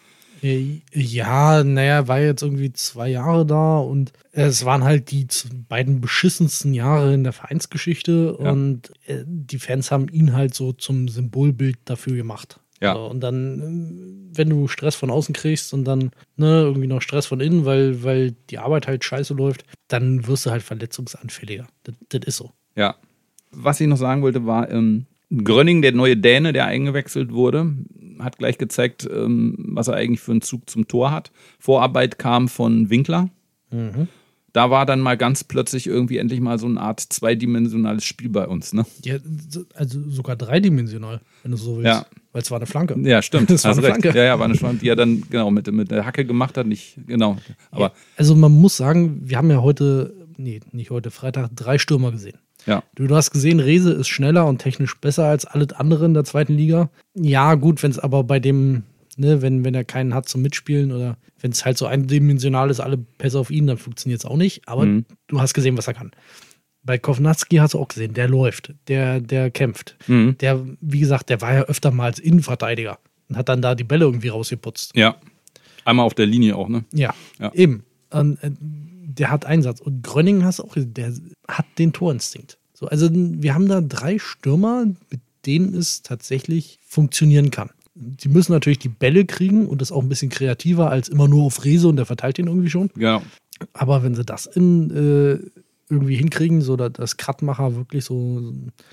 Äh, Ja, naja, war jetzt irgendwie zwei Jahre da und es waren halt die z- beiden beschissensten Jahre in der Vereinsgeschichte Ja. und äh, die Fans haben ihn halt so zum Symbolbild dafür gemacht. Ja. So, und dann, äh, wenn du Stress von außen kriegst und dann ne, irgendwie noch Stress von innen, weil, weil die Arbeit halt scheiße läuft, dann wirst du halt verletzungsanfälliger. Das, das ist so. Ja. Was ich noch sagen wollte, war, ähm, Gröning, der neue Däne, der eingewechselt wurde, hat gleich gezeigt, ähm, was er eigentlich für einen Zug zum Tor hat. Vorarbeit kam von Winkler. Mhm. Da war dann mal ganz plötzlich irgendwie endlich mal so eine Art zweidimensionales Spiel bei uns, ne? Ja, also sogar dreidimensional, wenn du so willst. Ja. Weil es war eine Flanke. Ja, stimmt. Das war Hast eine recht. Flanke. Ja, ja, war eine Flanke, die er dann genau mit, mit der Hacke gemacht hat. Nicht, genau. Aber Also man muss sagen, wir haben ja heute, nee, nicht heute, Freitag, drei Stürmer gesehen. ja, Du, du hast gesehen, Rehse ist schneller und technisch besser als alle anderen in der zweiten Liga. Ja, gut, wenn es aber bei dem, ne, wenn, wenn er keinen hat zum Mitspielen oder wenn es halt so eindimensional ist, alle Pässe auf ihn, dann funktioniert es auch nicht. Aber Mhm. du hast gesehen, was er kann. Bei Kovnatski hast du auch gesehen, der läuft, der, der kämpft. Mhm. Der, wie gesagt, der war ja öfter mal als Innenverteidiger und hat dann da die Bälle irgendwie rausgeputzt. ja. Einmal auf der Linie auch, ne? Ja, Ja. eben. Und, äh, der hat Einsatz. Und Gröning hast du auch gesehen, der hat den Torinstinkt. So, also wir haben da drei Stürmer, mit denen es tatsächlich funktionieren kann. Die müssen natürlich die Bälle kriegen und das auch ein bisschen kreativer als immer nur auf Rehse und der verteilt den irgendwie schon. Genau. Aber wenn sie das in, äh, irgendwie hinkriegen, so dass das Krattmacher wirklich so,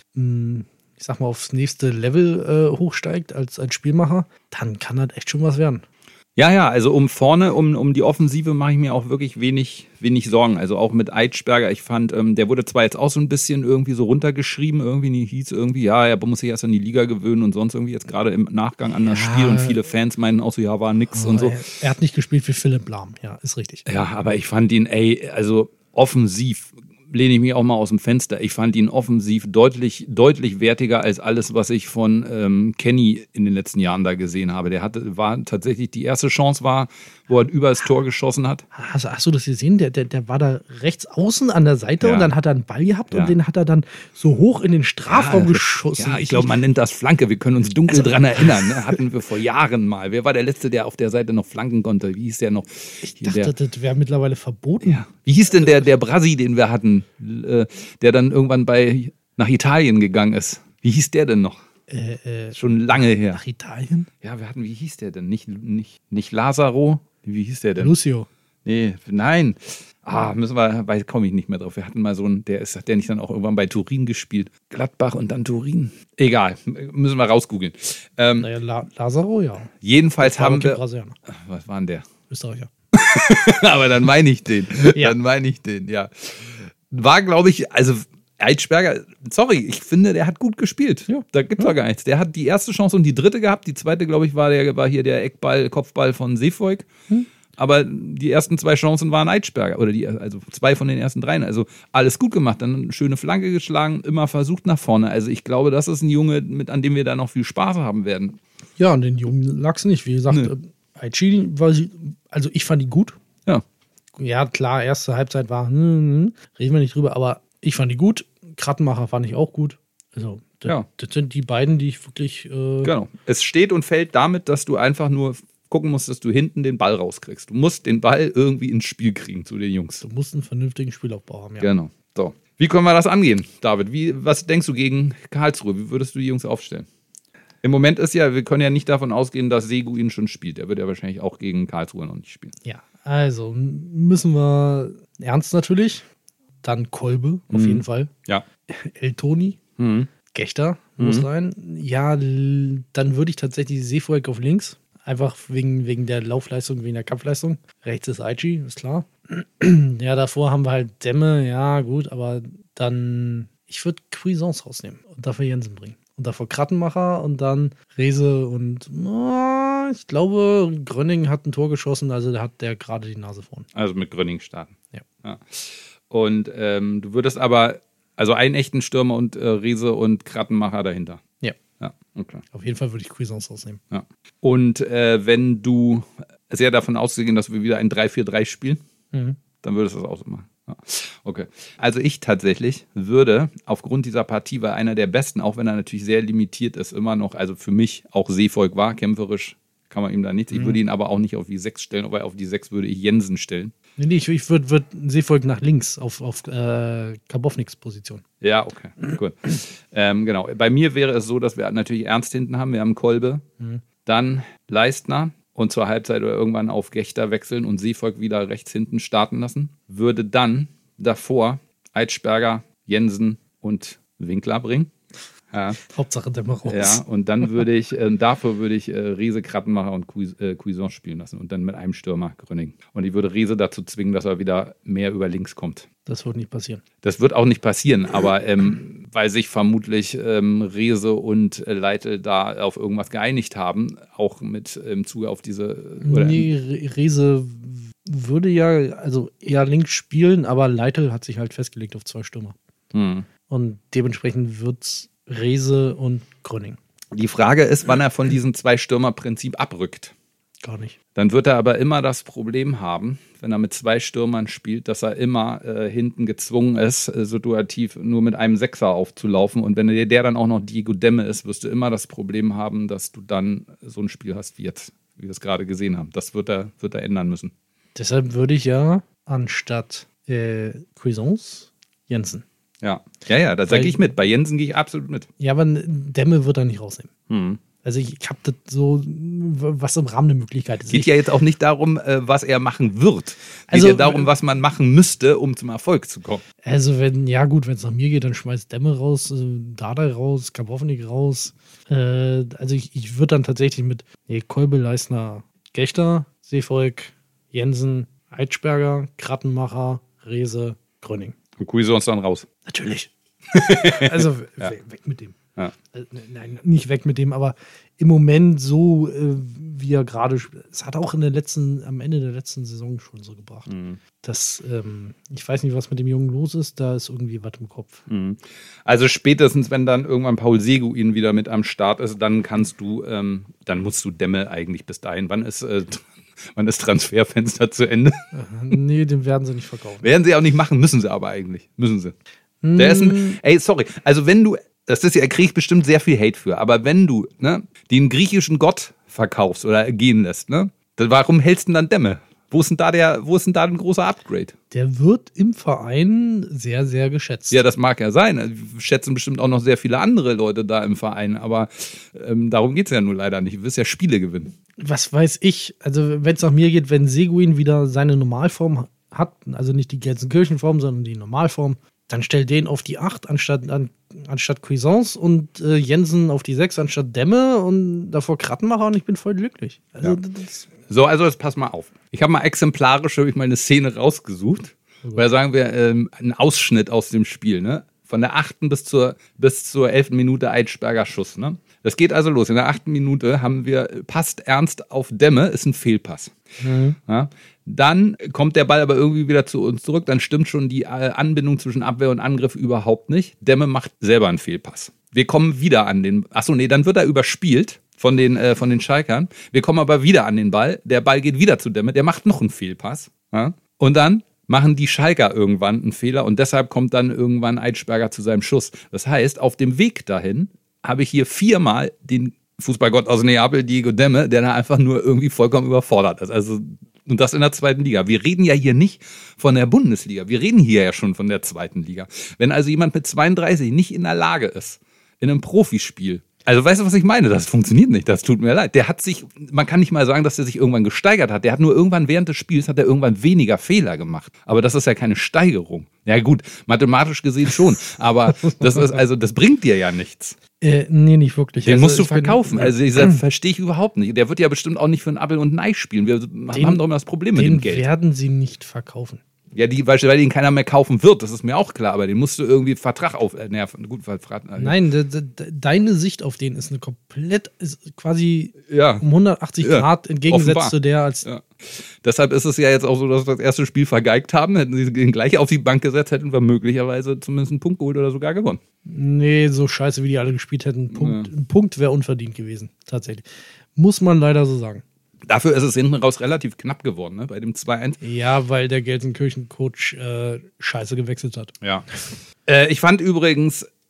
mh, ich sag mal, aufs nächste Level äh, hochsteigt als, als Spielmacher, dann kann das echt schon was werden. Ja, ja, also um vorne, um, um die Offensive mache ich mir auch wirklich wenig, wenig Sorgen. Also auch mit Eitschberger, ich fand, ähm, der wurde zwar jetzt auch so ein bisschen irgendwie so runtergeschrieben, irgendwie hieß irgendwie, ja, er muss sich erst an die Liga gewöhnen und sonst irgendwie jetzt gerade im Nachgang an das Ja. Spiel und viele Fans meinen auch so, ja, war nix und so. Er, er hat nicht gespielt wie Philipp Lahm, ja, ist richtig. Ja, aber ich fand ihn, ey, also offensiv lehne ich mich auch mal aus dem Fenster. Ich fand ihn offensiv deutlich, deutlich wertiger als alles, was ich von ähm, Kenny in den letzten Jahren da gesehen habe. Der hatte, war tatsächlich, die erste Chance war, wo er über das Tor geschossen hat. Hast, hast du das gesehen? Der, der, der war da rechts außen an der Seite Ja. und dann hat er einen Ball gehabt Ja. und den hat er dann so hoch in den Strafraum geschossen. Ja, ich glaube, man nennt das Flanke. Wir können uns dunkel Also- dran erinnern. Ne? Hatten wir vor Jahren mal. Wer war der Letzte, der auf der Seite noch flanken konnte? Wie hieß der noch? Ich Hier, dachte, der, das wäre mittlerweile verboten. ja. Wie hieß denn der, der Brasi, den wir hatten, äh, der dann irgendwann bei, nach Italien gegangen ist? Wie hieß der denn noch? Äh, äh, Schon lange her. nach Italien? Ja, wir hatten, wie hieß der denn? Nicht, nicht, nicht Lazaro? Wie hieß der denn? Lucio. Nee, nein. Ah, müssen wir, weiß, komme ich nicht mehr drauf. Wir hatten mal so einen, der ist, hat der nicht dann auch irgendwann bei Turin gespielt? Gladbach und dann Turin. Egal, müssen wir rausgoogeln. Ähm, Naja, La Lazaro, ja. jedenfalls War haben aber kein wir. Brasilianer. Was war denn der? Österreicher. Aber dann meine ich den. Ja. Dann meine ich den, ja. War, glaube ich, also Eitschberger, sorry, ich finde, der hat gut gespielt. Ja. Da gibt's doch gar nichts. Der hat die erste Chance und die dritte gehabt. Die zweite, glaube ich, war, der, war hier der Eckball, Kopfball von Seefolk. Hm. Aber die ersten zwei Chancen waren Eitschberger. Oder die, also zwei von den ersten dreien. Also alles gut gemacht. Dann eine schöne Flanke geschlagen, immer versucht nach vorne. Also ich glaube, das ist ein Junge, mit, an dem wir da noch viel Spaß haben werden. Ja, an den Jungen lag es nicht. Wie gesagt, Nö. äh, Aichi war sie, also ich fand ihn gut. Ja. Ja, klar, erste Halbzeit war, hm, hm, reden wir nicht drüber, aber ich fand die gut. Krattenmacher fand ich auch gut. Also, das, Ja. das sind die beiden, die ich wirklich. Äh, Genau. Es steht und fällt damit, dass du einfach nur gucken musst, dass du hinten den Ball rauskriegst. Du musst den Ball irgendwie ins Spiel kriegen zu den Jungs. Du musst einen vernünftigen Spielaufbau haben, ja. Genau. So. Wie können wir das angehen, David? Wie, was denkst du gegen Karlsruhe? Wie würdest du die Jungs aufstellen? Im Moment ist ja, wir können ja nicht davon ausgehen, dass Seguin schon spielt. Er wird ja wahrscheinlich auch gegen Karlsruhe noch nicht spielen. Ja, also müssen wir ernst natürlich. Dann Kolbe, auf Mhm. jeden Fall. Ja. Eltoni, Mhm. Gechter muss Mhm. rein. Ja, l- dann würde ich tatsächlich Seefolk auf links. Einfach wegen, wegen der Laufleistung, wegen der Kampfleistung. Rechts ist Aichi, ist klar. Ja, davor haben wir halt Dämme, ja, gut, aber dann, ich würde Cuisance rausnehmen und dafür Jensen bringen. Und davor Krattenmacher und dann Rehse und oh, ich glaube, Gröning hat ein Tor geschossen, also da hat der gerade die Nase vorn. Also mit Gröning starten. Ja. Und ähm, du würdest aber, also einen echten Stürmer und äh, Rehse und Krattenmacher dahinter. Ja. Ja, okay. Auf jeden Fall würde ich Cuisance rausnehmen. Ja. Und äh, wenn du sehr davon ausgehen, dass wir wieder ein drei vier drei spielen, Mhm. dann würdest du das auch so machen. Ja. Okay. Also ich tatsächlich würde aufgrund dieser Partie, weil einer der besten, auch wenn er natürlich sehr limitiert ist, immer noch, also für mich auch Seefolk war, kämpferisch kann man ihm da nichts. Ich würde ihn aber auch nicht auf die sechs stellen, aber auf die sechs würde ich Jensen stellen. Nee, nee ich, ich würde würd Seevolk nach links auf, auf äh, Karbovniks Position. Ja, okay, gut. ähm, genau. Bei mir wäre es so, dass wir natürlich Ernst hinten haben. Wir haben Kolbe, mhm. dann Leistner und zur Halbzeit oder irgendwann auf Gechter wechseln und Seevolk wieder rechts hinten starten lassen. Würde dann davor Eitschberger, Jensen und Winkler bringen. Ja. Hauptsache Dämme raus. Ja, und dann würde ich, äh, dafür würde ich äh, Rehse, Krattenmacher und Cuis- äh, Cuisance spielen lassen und dann mit einem Stürmer Gröning. Und ich würde Rehse dazu zwingen, dass er wieder mehr über links kommt. Das wird nicht passieren. Das wird auch nicht passieren, aber ähm, weil sich vermutlich ähm, Rehse und äh, Leitl da auf irgendwas geeinigt haben, auch mit im Zuge auf diese... Oder nee, Rehse würde ja also eher links spielen, aber Leitl hat sich halt festgelegt auf zwei Stürmer. Hm. Und dementsprechend wird's Rehse und Gröning. Die Frage ist, wann er von diesem Zwei-Stürmer-Prinzip abrückt. Gar nicht. Dann wird er aber immer das Problem haben, wenn er mit zwei Stürmern spielt, dass er immer äh, hinten gezwungen ist, äh, situativ nur mit einem Sechser aufzulaufen. Und wenn der, der dann auch noch Diego Demme ist, wirst du immer das Problem haben, dass du dann so ein Spiel hast wie jetzt, wie wir es gerade gesehen haben. Das wird er, wird er ändern müssen. Deshalb würde ich ja anstatt äh, Cuisance Jensen. Ja, ja, ja, da sage ich mit. Bei Jensen gehe ich absolut mit. Ja, aber Demme wird er nicht rausnehmen. Hm. Also ich, ich habe das so, was im Rahmen der Möglichkeit ist. Geht ja jetzt auch nicht darum, äh, was er machen wird. Geht also, ja darum, was man machen müsste, um zum Erfolg zu kommen. Also wenn, ja gut, wenn es nach mir geht, dann schmeißt Demme raus, äh, Dardai raus, Karbovnik raus. Äh, also ich, ich würde dann tatsächlich mit nee, Kolbe, Leistner, Gechter, Seevolk, Jensen, Eitschberger, Krattenmacher, Rehse, Gröning. Und Cuisance dann raus. Natürlich. Also ja. weg, weg mit dem. Ja. Äh, nein, nicht weg mit dem, aber im Moment so, äh, wie er gerade, es hat auch in der letzten, am Ende der letzten Saison schon so gebracht. Mhm. Das, ähm, ich weiß nicht, was mit dem Jungen los ist, da ist irgendwie was im Kopf. Mhm. Also spätestens, wenn dann irgendwann Paul Seguin wieder mit am Start ist, dann kannst du, ähm, dann musst du Demme eigentlich bis dahin. Wann ist, äh, wann ist Transferfenster zu Ende? Äh, nee, den werden sie nicht verkaufen. Werden sie auch nicht machen, müssen sie aber eigentlich. Müssen sie. Mm. Der ist ein, ey, sorry, also wenn du, das ist ja, kriege ich bestimmt sehr viel Hate für, aber wenn du, ne, den griechischen Gott verkaufst oder gehen lässt, ne, dann warum hältst du denn dann Demme? Wo ist denn da der, wo ist denn da ein großer Upgrade? Der wird im Verein sehr, sehr geschätzt. Ja, das mag ja sein. Wir schätzen bestimmt auch noch sehr viele andere Leute da im Verein, aber ähm, darum geht es ja nur leider nicht. Du wirst ja Spiele gewinnen. Was weiß ich, also wenn es nach mir geht, wenn Seguin wieder seine Normalform hat, also nicht die Gelsenkirchenform, sondern die Normalform, dann stell den auf die acht anstatt, an, anstatt Cuisance und äh, Jensen auf die sechs anstatt Demme und davor Krattenmacher und ich bin voll glücklich. Also, Ja. das, So, also jetzt pass mal auf. Ich habe mal exemplarisch hab ich mal eine Szene rausgesucht. Oder sagen wir, ähm, einen Ausschnitt aus dem Spiel, ne? Von der achten bis zur, bis zur elften Minute Eitschberger Schuss, ne? Das geht also los. In der achten Minute haben wir, passt Ernst auf Demme, ist ein Fehlpass. Mhm. Ja? Dann kommt der Ball aber irgendwie wieder zu uns zurück. Dann stimmt schon die äh, Anbindung zwischen Abwehr und Angriff überhaupt nicht. Demme macht selber einen Fehlpass. Wir kommen wieder an den, achso, nee, dann wird er überspielt von den, äh, von den Schalkern. Wir kommen aber wieder an den Ball. Der Ball geht wieder zu Demme. Der macht noch einen Fehlpass. Ja? Und dann machen die Schalker irgendwann einen Fehler und deshalb kommt dann irgendwann Eitschberger zu seinem Schuss. Das heißt, auf dem Weg dahin habe ich hier viermal den Fußballgott aus Neapel, Diego Demme, der da einfach nur irgendwie vollkommen überfordert ist. Also, und das in der zweiten Liga. Wir reden ja hier nicht von der Bundesliga. Wir reden hier ja schon von der zweiten Liga. Wenn also jemand mit zweiunddreißig nicht in der Lage ist, in einem Profispiel, also weißt du, was ich meine? Das funktioniert nicht, das tut mir leid. Der hat sich, man kann nicht mal sagen, dass der sich irgendwann gesteigert hat. Der hat nur irgendwann während des Spiels, hat er irgendwann weniger Fehler gemacht. Aber das ist ja keine Steigerung. Ja gut, mathematisch gesehen schon. Aber das ist, also das bringt dir ja nichts. Äh, nee, nicht wirklich. Den Also, musst du ich bin- verkaufen. Also ich sag, verstehe ich überhaupt nicht. Der wird ja bestimmt auch nicht für einen Appel und ein Ei spielen. Wir haben doch immer das Problem mit Den dem Geld. werden sie nicht verkaufen. Ja, die, weil, weil den keiner mehr kaufen wird, das ist mir auch klar, aber den musst du irgendwie Vertrag auf. Äh, naja, gut, Vertrag. Äh, Nein, de, de, de, deine Sicht auf den ist eine komplett, ist quasi Ja. um hundertachtzig Ja, Grad entgegengesetzt offenbar. zu der, als Ja. Deshalb ist es ja jetzt auch so, dass wir das erste Spiel vergeigt haben. Hätten sie den gleich auf die Bank gesetzt, hätten wir möglicherweise zumindest einen Punkt geholt oder sogar gewonnen. nee, so scheiße, wie die alle gespielt hätten. Ein Punkt, ein Punkt wäre unverdient gewesen, tatsächlich. Muss man leider so sagen. Dafür ist es hinten raus relativ knapp geworden, ne? Bei dem zwei eins. Ja, weil der Gelsenkirchen-Coach äh, scheiße gewechselt hat. Ja. äh, ich fand übrigens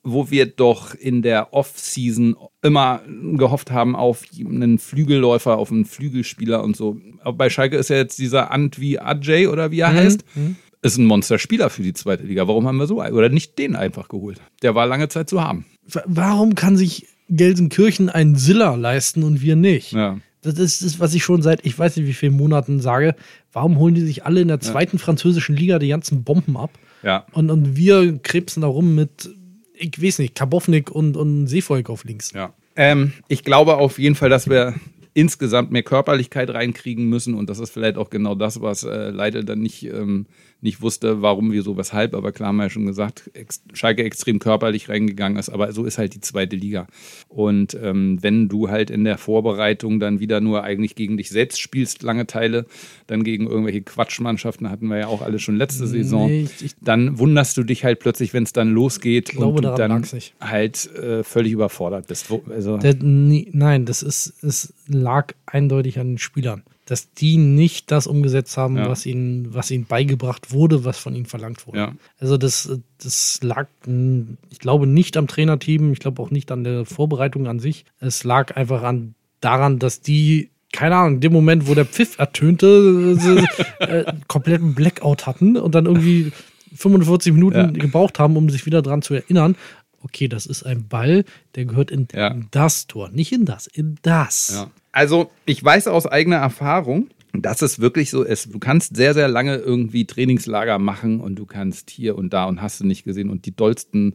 wo wir doch in der Off-Season immer gehofft haben auf einen Flügelläufer, auf einen Flügelspieler und so. Aber bei Schalke ist ja jetzt dieser Antwi Ajay oder wie er mhm. heißt, mhm. ist ein Monsterspieler für die zweite Liga. Warum haben wir so oder nicht den einfach geholt? Der war lange Zeit zu haben. Warum kann sich Gelsenkirchen einen Siller leisten und wir nicht? Ja. Das ist das, was ich schon seit, ich weiß nicht wie vielen Monaten sage. Warum holen die sich alle in der zweiten ja. französischen Liga die ganzen Bomben ab? Ja. Und, und wir krebsen da rum mit, ich weiß nicht, Karbovnik und, und Seevolk auf links. Ja. Ähm, ich glaube auf jeden Fall, dass wir insgesamt mehr Körperlichkeit reinkriegen müssen und das ist vielleicht auch genau das, was äh, Leitl dann nicht, ähm, nicht wusste, warum, wieso, weshalb, aber klar haben wir ja schon gesagt, ex- Schalke extrem körperlich reingegangen ist, aber so ist halt die zweite Liga und ähm, wenn du halt in der Vorbereitung dann wieder nur eigentlich gegen dich selbst spielst, lange Teile, dann gegen irgendwelche Quatschmannschaften, hatten wir ja auch alle schon letzte Saison, nee, ich, ich, dann wunderst du dich halt plötzlich, wenn es dann losgeht glaube, und du dann nicht. halt äh, völlig überfordert bist. Wo, also Der, nie, nein, das ist, ist lag eindeutig an den Spielern, dass die nicht das umgesetzt haben, ja. was ihnen, was ihnen beigebracht wurde, was von ihnen verlangt wurde. Ja. Also das, das lag, ich glaube, nicht am Trainerteam, ich glaube auch nicht an der Vorbereitung an sich. Es lag einfach an, daran, dass die, keine Ahnung, in dem Moment, wo der Pfiff ertönte, äh, kompletten Blackout hatten und dann irgendwie fünfundvierzig Minuten ja. gebraucht haben, um sich wieder dran zu erinnern. Okay, das ist ein Ball, der gehört in ja. das Tor, nicht in das, in das. Ja. Also ich weiß aus eigener Erfahrung, dass es wirklich so ist. Du kannst sehr, sehr lange irgendwie Trainingslager machen und du kannst hier und da und hast du nicht gesehen und die dollsten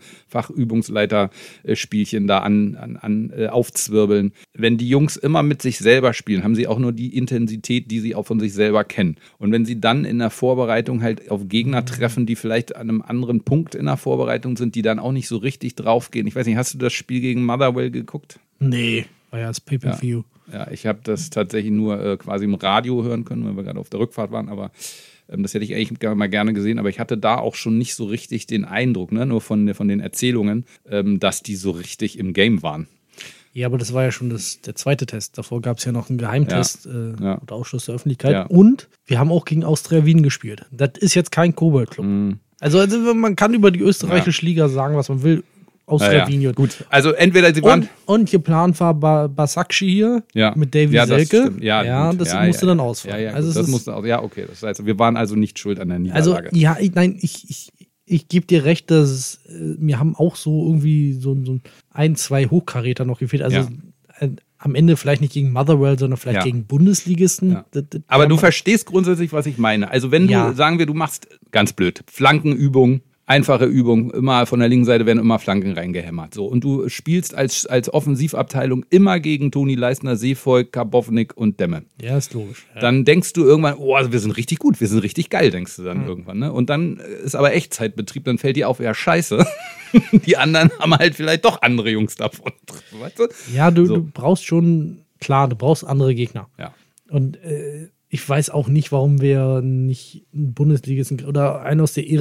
Fachübungsleiter-Spielchen da an, an, an äh, aufzwirbeln. Wenn die Jungs immer mit sich selber spielen, haben sie auch nur die Intensität, die sie auch von sich selber kennen. Und wenn sie dann in der Vorbereitung halt auf Gegner treffen, die vielleicht an einem anderen Punkt in der Vorbereitung sind, die dann auch nicht so richtig draufgehen. Ich weiß nicht, hast du das Spiel gegen Motherwell geguckt? Nee, war ja das Pay-Per-View. Ja. Ja, ich habe das tatsächlich nur äh, quasi im Radio hören können, weil wir gerade auf der Rückfahrt waren, aber ähm, das hätte ich eigentlich mal gerne gesehen, aber ich hatte da auch schon nicht so richtig den Eindruck, ne, nur von, von den Erzählungen, ähm, dass die so richtig im Game waren. Ja, aber das war ja schon das, der zweite Test. Davor gab es ja noch einen Geheimtest ja. Äh, ja. unter Ausschluss der Öffentlichkeit. Ja. Und wir haben auch gegen Austria Wien gespielt. Das ist jetzt kein Kobold-Club. Mhm. Also, also man kann über die österreichische ja. Liga sagen, was man will. Austria ja, ja. Wien. Gut, also entweder sie waren... Und, und geplant war ba- Basakci hier ja. mit Davy ja, Selke. Ja, ja, gut. das ja, musste ja, dann ausfallen. Ja, ja, also das ist, musste auch, ja, okay. Das heißt, wir waren also nicht schuld an der Also, Niederlage. ja, ich, nein, ich, ich, ich gebe dir recht, dass äh, mir haben auch so irgendwie so, so ein, zwei Hochkaräter noch gefehlt. Also ja. äh, am Ende vielleicht nicht gegen Motherwell, sondern vielleicht ja. gegen Bundesligisten. Ja. Das, das Aber du verstehst grundsätzlich, was ich meine. Also wenn ja. du, sagen wir, du machst, ganz blöd, Flankenübung, einfache Übung, immer von der linken Seite werden immer Flanken reingehämmert. So. Und du spielst als, als Offensivabteilung immer gegen Toni Leistner, Seevolk, Karbovnik und Demme. Ja, ist logisch. Ja. Dann denkst du irgendwann, oh, also wir sind richtig gut, wir sind richtig geil, denkst du dann mhm. irgendwann. Ne? Und dann ist aber Echtzeitbetrieb, dann fällt dir auf, ja, scheiße. Die anderen haben halt vielleicht doch andere Jungs davon. Weißt du? Ja, du, so. du brauchst schon, klar, du brauchst andere Gegner. Ja. Und äh, ich weiß auch nicht, warum wir nicht einen Bundesligisten oder einen aus der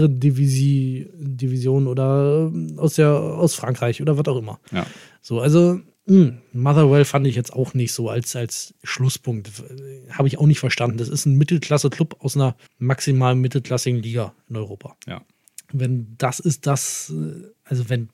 Ehrendivision oder aus, der, aus Frankreich oder was auch immer. Ja. So, also mh, Motherwell fand ich jetzt auch nicht so als, als Schlusspunkt. Habe ich auch nicht verstanden. Das ist ein Mittelklasse-Club aus einer maximal mittelklassigen Liga in Europa. Ja. Wenn das ist das, also wenn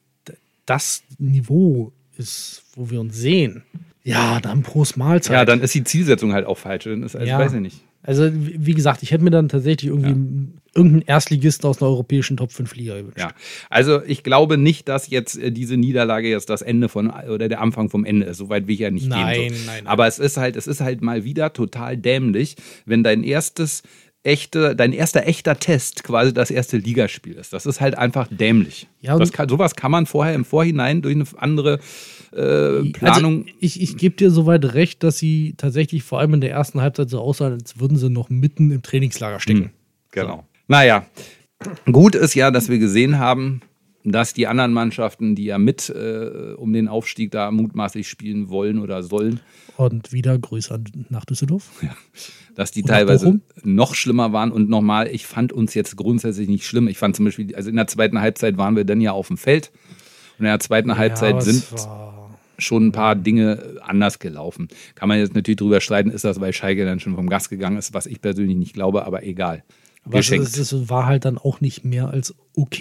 das Niveau ist, wo wir uns sehen, ja, dann Prost Mahlzeit. Ja, dann ist die Zielsetzung halt auch falsch. Dann ist, also ja. weiß ich nicht. Also, wie gesagt, ich hätte mir dann tatsächlich irgendwie ja. irgendeinen Erstligisten aus einer europäischen Top fünf Liga gewünscht. Ja, also ich glaube nicht, dass jetzt äh, diese Niederlage jetzt das Ende von oder der Anfang vom Ende ist. Soweit will ich ja nicht nein, gehen. So. Nein, nein. Aber es ist halt, es ist halt mal wieder total dämlich, wenn dein erstes echte, dein erster echter Test quasi das erste Ligaspiel ist. Das ist halt einfach dämlich. Ja, das kann, sowas kann man vorher im Vorhinein durch eine andere äh, Planung. Also ich ich gebe dir soweit recht, dass sie tatsächlich vor allem in der ersten Halbzeit so aussahen, als würden sie noch mitten im Trainingslager stecken. Mhm, genau. So. Naja, gut ist ja, dass wir gesehen haben, dass die anderen Mannschaften, die ja mit äh, um den Aufstieg da mutmaßlich spielen wollen oder sollen. Und wieder Grüße nach Düsseldorf. Ja, dass die und teilweise noch schlimmer waren. Und nochmal, ich fand uns jetzt grundsätzlich nicht schlimm. Ich fand zum Beispiel, also in der zweiten Halbzeit waren wir dann ja auf dem Feld. Und in der zweiten ja, Halbzeit sind schon ein paar Dinge anders gelaufen. Kann man jetzt natürlich drüber streiten, ist das, weil Schalke dann schon vom Gas gegangen ist, was ich persönlich nicht glaube, aber egal. Aber es, es war halt dann auch nicht mehr als okay.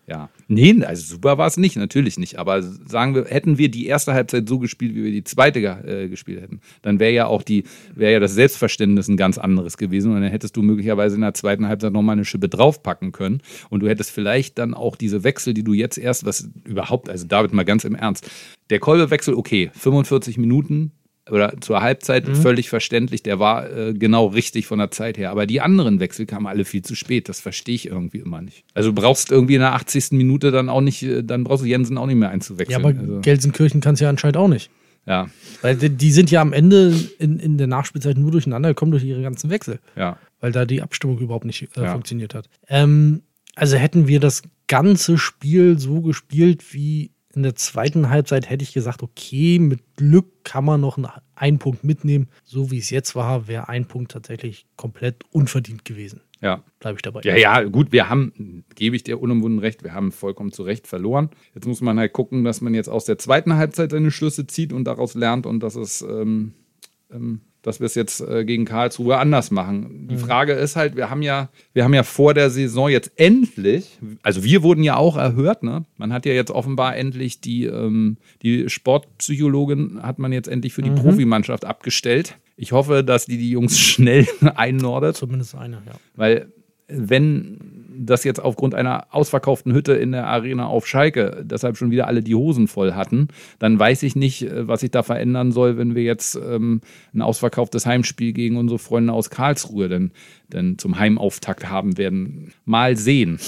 Ja. Nee, also super war es nicht, natürlich nicht. Aber sagen wir, hätten wir die erste Halbzeit so gespielt, wie wir die zweite äh, gespielt hätten, dann wäre ja auch die, wäre ja das Selbstverständnis ein ganz anderes gewesen. Und dann hättest du möglicherweise in der zweiten Halbzeit nochmal eine Schippe draufpacken können. Und du hättest vielleicht dann auch diese Wechsel, die du jetzt erst, was überhaupt, also David, mal ganz im Ernst, der Kolbe-Wechsel, okay, fünfundvierzig Minuten oder zur Halbzeit, mhm. völlig verständlich, der war äh, genau richtig von der Zeit her. Aber die anderen Wechsel kamen alle viel zu spät. Das verstehe ich irgendwie immer nicht. Also du brauchst irgendwie in der achtzigsten Minute dann auch nicht, dann brauchst du Jensen auch nicht mehr einzuwechseln. Ja, aber also. Gelsenkirchen kann es ja anscheinend auch nicht. Ja. Weil die, die sind ja am Ende in, in der Nachspielzeit nur durcheinander gekommen durch ihre ganzen Wechsel. Ja. Weil da die Abstimmung überhaupt nicht äh, ja. funktioniert hat. Ähm, also hätten wir das ganze Spiel so gespielt wie in der zweiten Halbzeit, hätte ich gesagt, okay, mit Glück kann man noch einen, einen Punkt mitnehmen. So wie es jetzt war, wäre ein Punkt tatsächlich komplett unverdient gewesen. Ja. Bleibe ich dabei. Ja, ja, gut, wir haben, gebe ich dir unumwunden recht, wir haben vollkommen zu Recht verloren. Jetzt muss man halt gucken, dass man jetzt aus der zweiten Halbzeit seine Schlüsse zieht und daraus lernt und dass es, ähm, ähm, dass wir es jetzt äh, gegen Karlsruhe anders machen. Die mhm. Frage ist halt, wir haben ja, wir haben ja vor der Saison jetzt endlich, also wir wurden ja auch erhört, ne? Man hat ja jetzt offenbar endlich die, ähm, die Sportpsychologin hat man jetzt endlich für die mhm. Profimannschaft abgestellt. Ich hoffe, dass die die Jungs schnell einnordet. Zumindest einer, ja. Weil wenn das jetzt aufgrund einer ausverkauften Hütte in der Arena auf Schalke deshalb schon wieder alle die Hosen voll hatten, dann weiß ich nicht, was sich da verändern soll, wenn wir jetzt ähm, ein ausverkauftes Heimspiel gegen unsere Freunde aus Karlsruhe denn, denn zum Heimauftakt haben werden. Mal sehen.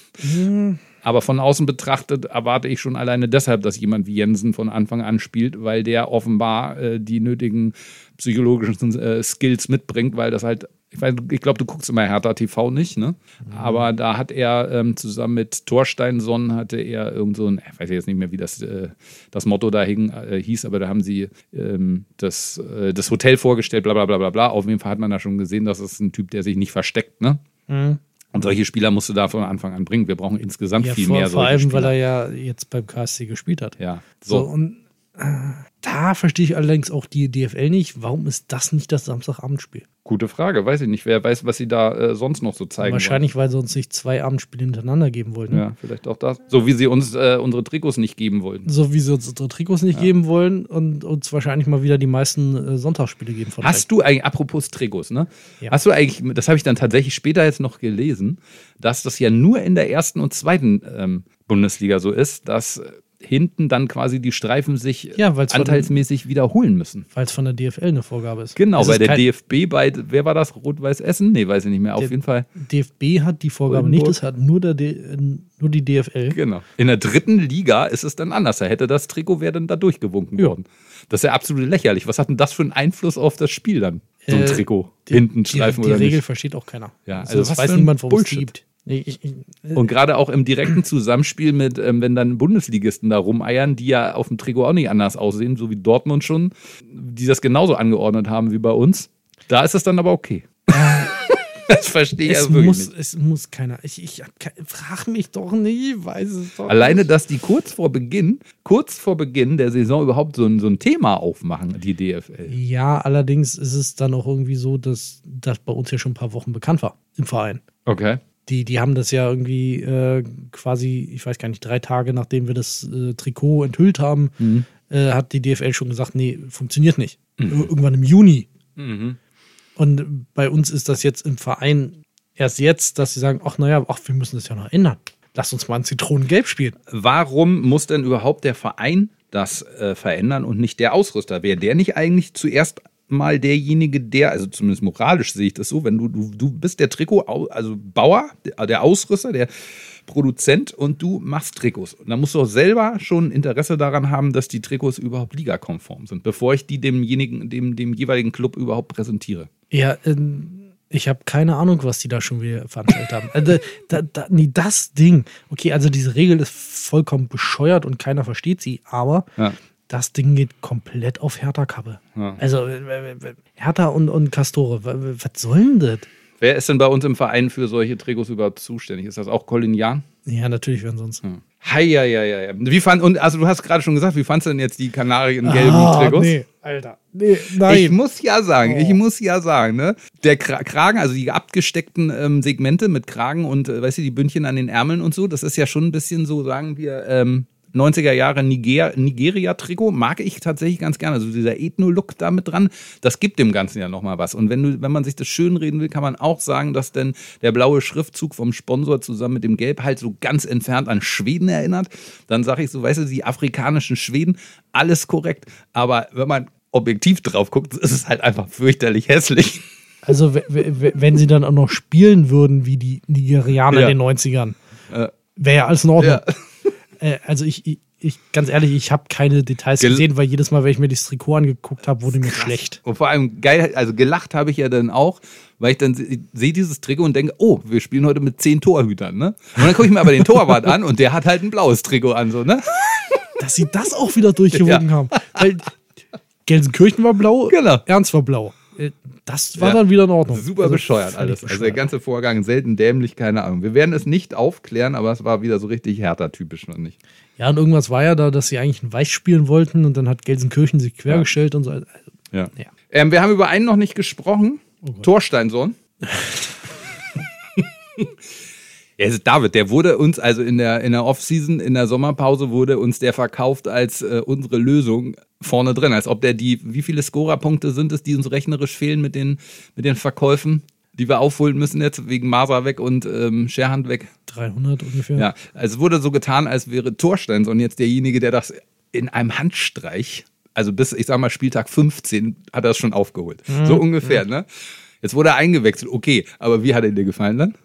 Mhm. Aber von außen betrachtet erwarte ich schon alleine deshalb, dass jemand wie Jensen von Anfang an spielt, weil der offenbar äh, die nötigen psychologischen äh, Skills mitbringt, weil das halt, ich, ich glaube, du guckst immer Hertha T V nicht, ne? Mhm. Aber da hat er ähm, zusammen mit Thorsteinsson hatte er irgend so ein, ich weiß jetzt nicht mehr, wie das, äh, das Motto da hing, äh, hieß, aber da haben sie ähm, das, äh, das Hotel vorgestellt, bla bla bla bla bla. Auf jeden Fall hat man da schon gesehen, dass es ein Typ, der sich nicht versteckt, ne? Mhm. Und solche Spieler musst du da von Anfang an bringen. Wir brauchen insgesamt ja, viel vor, mehr Vor allem, Spieler. weil er ja jetzt beim K S C gespielt hat. Ja. So, so und äh, da verstehe ich allerdings auch die D F L nicht. Warum ist das nicht das Samstagabendspiel? Gute Frage, weiß ich nicht. Wer weiß, was sie da äh, sonst noch so zeigen Wahrscheinlich, wollen. weil sie uns nicht zwei Abendspiele hintereinander geben wollten. Ja, vielleicht auch das. So wie sie uns äh, unsere Trikots nicht geben wollten. So wie sie uns unsere Trikots nicht ja. geben wollen und uns wahrscheinlich mal wieder die meisten äh, Sonntagsspiele geben. Von Hast du eigentlich, apropos Trikots, ne? Ja. Hast du eigentlich, das habe ich dann tatsächlich später jetzt noch gelesen, dass das ja nur in der ersten und zweiten ähm, Bundesliga so ist, dass hinten dann quasi die Streifen sich ja, anteilsmäßig von, wiederholen müssen. Weil es von der D F L eine Vorgabe ist. Genau, es weil ist der D F B bei, wer war das? Rot-Weiß Essen? Nee, weiß ich nicht mehr, auf jeden Fall. D F B hat die Vorgabe Oldenburg. nicht, es hat nur, der D, nur die D F L. Genau. In der dritten Liga ist es dann anders. Da hätte das Trikot, wäre dann da durchgewunken ja. worden. Das ist ja absolut lächerlich. Was hat denn das für einen Einfluss auf das Spiel dann? So ein äh, Trikot, die, hinten Streifen die, oder nicht? Die Regel nicht? versteht auch keiner. Ja, also, also das weiß niemand, warum es gibt. Ich, ich, ich, und gerade auch im direkten Zusammenspiel mit, ähm, wenn dann Bundesligisten da rumeiern, die ja auf dem Trikot auch nicht anders aussehen, so wie Dortmund schon, die das genauso angeordnet haben wie bei uns, da ist es dann aber okay. Das verstehe ich es also wirklich muss, nicht. Es muss keiner. Ich, ich frag mich doch nicht, weiß es doch Alleine, nicht. dass die kurz vor Beginn, kurz vor Beginn der Saison überhaupt so ein, so ein Thema aufmachen, die D F L. Ja, allerdings ist es dann auch irgendwie so, dass das bei uns ja schon ein paar Wochen bekannt war im Verein. Okay. Die, die haben das ja irgendwie äh, quasi, ich weiß gar nicht, drei Tage nachdem wir das äh, Trikot enthüllt haben, mhm. äh, hat die D F L schon gesagt, nee, funktioniert nicht. Mhm. Irgendwann im Juni. Mhm. Und bei uns ist das jetzt im Verein erst jetzt, dass sie sagen, ach naja, ach, wir müssen das ja noch ändern. Lass uns mal ein Zitronengelb spielen. Warum muss denn überhaupt der Verein das äh, verändern und nicht der Ausrüster? Wäre der nicht eigentlich zuerst mal derjenige, der, also zumindest moralisch sehe ich das so, wenn du, du, du bist der Trikot, also Bauer, der Ausrüster, der Produzent und du machst Trikots. Und dann musst du auch selber schon Interesse daran haben, dass die Trikots überhaupt ligakonform sind, bevor ich die demjenigen, dem, dem jeweiligen Club überhaupt präsentiere. Ja, ähm, ich habe keine Ahnung, was die da schon wieder veranstaltet haben. Also, da, da, nee, das Ding. Okay, also diese Regel ist vollkommen bescheuert und keiner versteht sie, aber ja. Das Ding geht komplett auf Hertha-Kappe. Ja. Also Hertha und, und Castore, was soll denn das? Wer ist denn bei uns im Verein für solche Trikots überhaupt zuständig? Ist das auch Colin Jahn? Ja, natürlich, wer sonst. Hm. Hei, ja, ja, ja. Wie fand, und also du hast gerade schon gesagt, wie fandst du denn jetzt die Kanarien-gelben ah, Trikots? Nee. Alter. Nee, nein. Ich muss ja sagen, Oh. ich muss ja sagen, ne? Der Kra- Kragen, also die abgesteckten ähm, Segmente mit Kragen und, äh, weißt du, die Bündchen an den Ärmeln und so, das ist ja schon ein bisschen so, sagen wir, ähm, neunziger Jahre Niger- Nigeria-Trikot, mag ich tatsächlich ganz gerne. Also dieser Ethno-Look da mit dran, das gibt dem Ganzen ja nochmal was. Und wenn du, wenn man sich das schön reden will, kann man auch sagen, dass denn der blaue Schriftzug vom Sponsor zusammen mit dem Gelb halt so ganz entfernt an Schweden erinnert. Dann sage ich so, weißt du, die afrikanischen Schweden, alles korrekt. Aber wenn man objektiv drauf guckt, ist es halt einfach fürchterlich hässlich. Also, w- w- wenn sie dann auch noch spielen würden wie die Nigerianer Ja. in den neunzigern, Äh, wäre ja alles in Ordnung. ja. Äh, also, ich, ich, ich, ganz ehrlich, ich habe keine Details Gel- gesehen, weil jedes Mal, wenn ich mir das Trikot angeguckt habe, wurde mir schlecht. Und vor allem geil, also gelacht habe ich ja dann auch, weil ich dann se- sehe dieses Trikot und denke, oh, wir spielen heute mit zehn Torhütern, ne? Und dann gucke ich mir aber den Torwart an und der hat halt ein blaues Trikot an, so, ne? Dass sie das auch wieder durchgewunken Ja. haben. Weil Gelsenkirchen war blau, Genau. Ernst war blau. Äh, Das war Ja. dann wieder in Ordnung. Super Also bescheuert völlig alles. Also der bescheuert. ganze Vorgang selten dämlich, keine Ahnung. Wir werden es nicht aufklären, aber es war wieder so richtig Hertha-typisch noch nicht. Ja, und irgendwas war ja da, dass sie eigentlich ein Weiß spielen wollten und dann hat Gelsenkirchen sich quergestellt und so. Also, Ja. Ja. Ähm, wir haben über einen noch nicht gesprochen. Oh Gott. Torsteinsohn. Ja, es ist David, der wurde uns, also in der, in der Offseason, in der Sommerpause, wurde uns der verkauft als äh, unsere Lösung vorne drin. Als ob der die, wie viele Scorerpunkte sind es, die uns rechnerisch fehlen mit den, mit den Verkäufen, die wir aufholen müssen jetzt, wegen Masa weg und ähm, Scherhand weg. dreihundert ungefähr. Ja, also es wurde so getan, als wäre Torsteinsohn jetzt derjenige, der das in einem Handstreich, also bis, ich sag mal, Spieltag fünfzehn, hat er es schon aufgeholt. So ungefähr, ne? Jetzt wurde er eingewechselt, okay, aber wie hat er dir gefallen dann?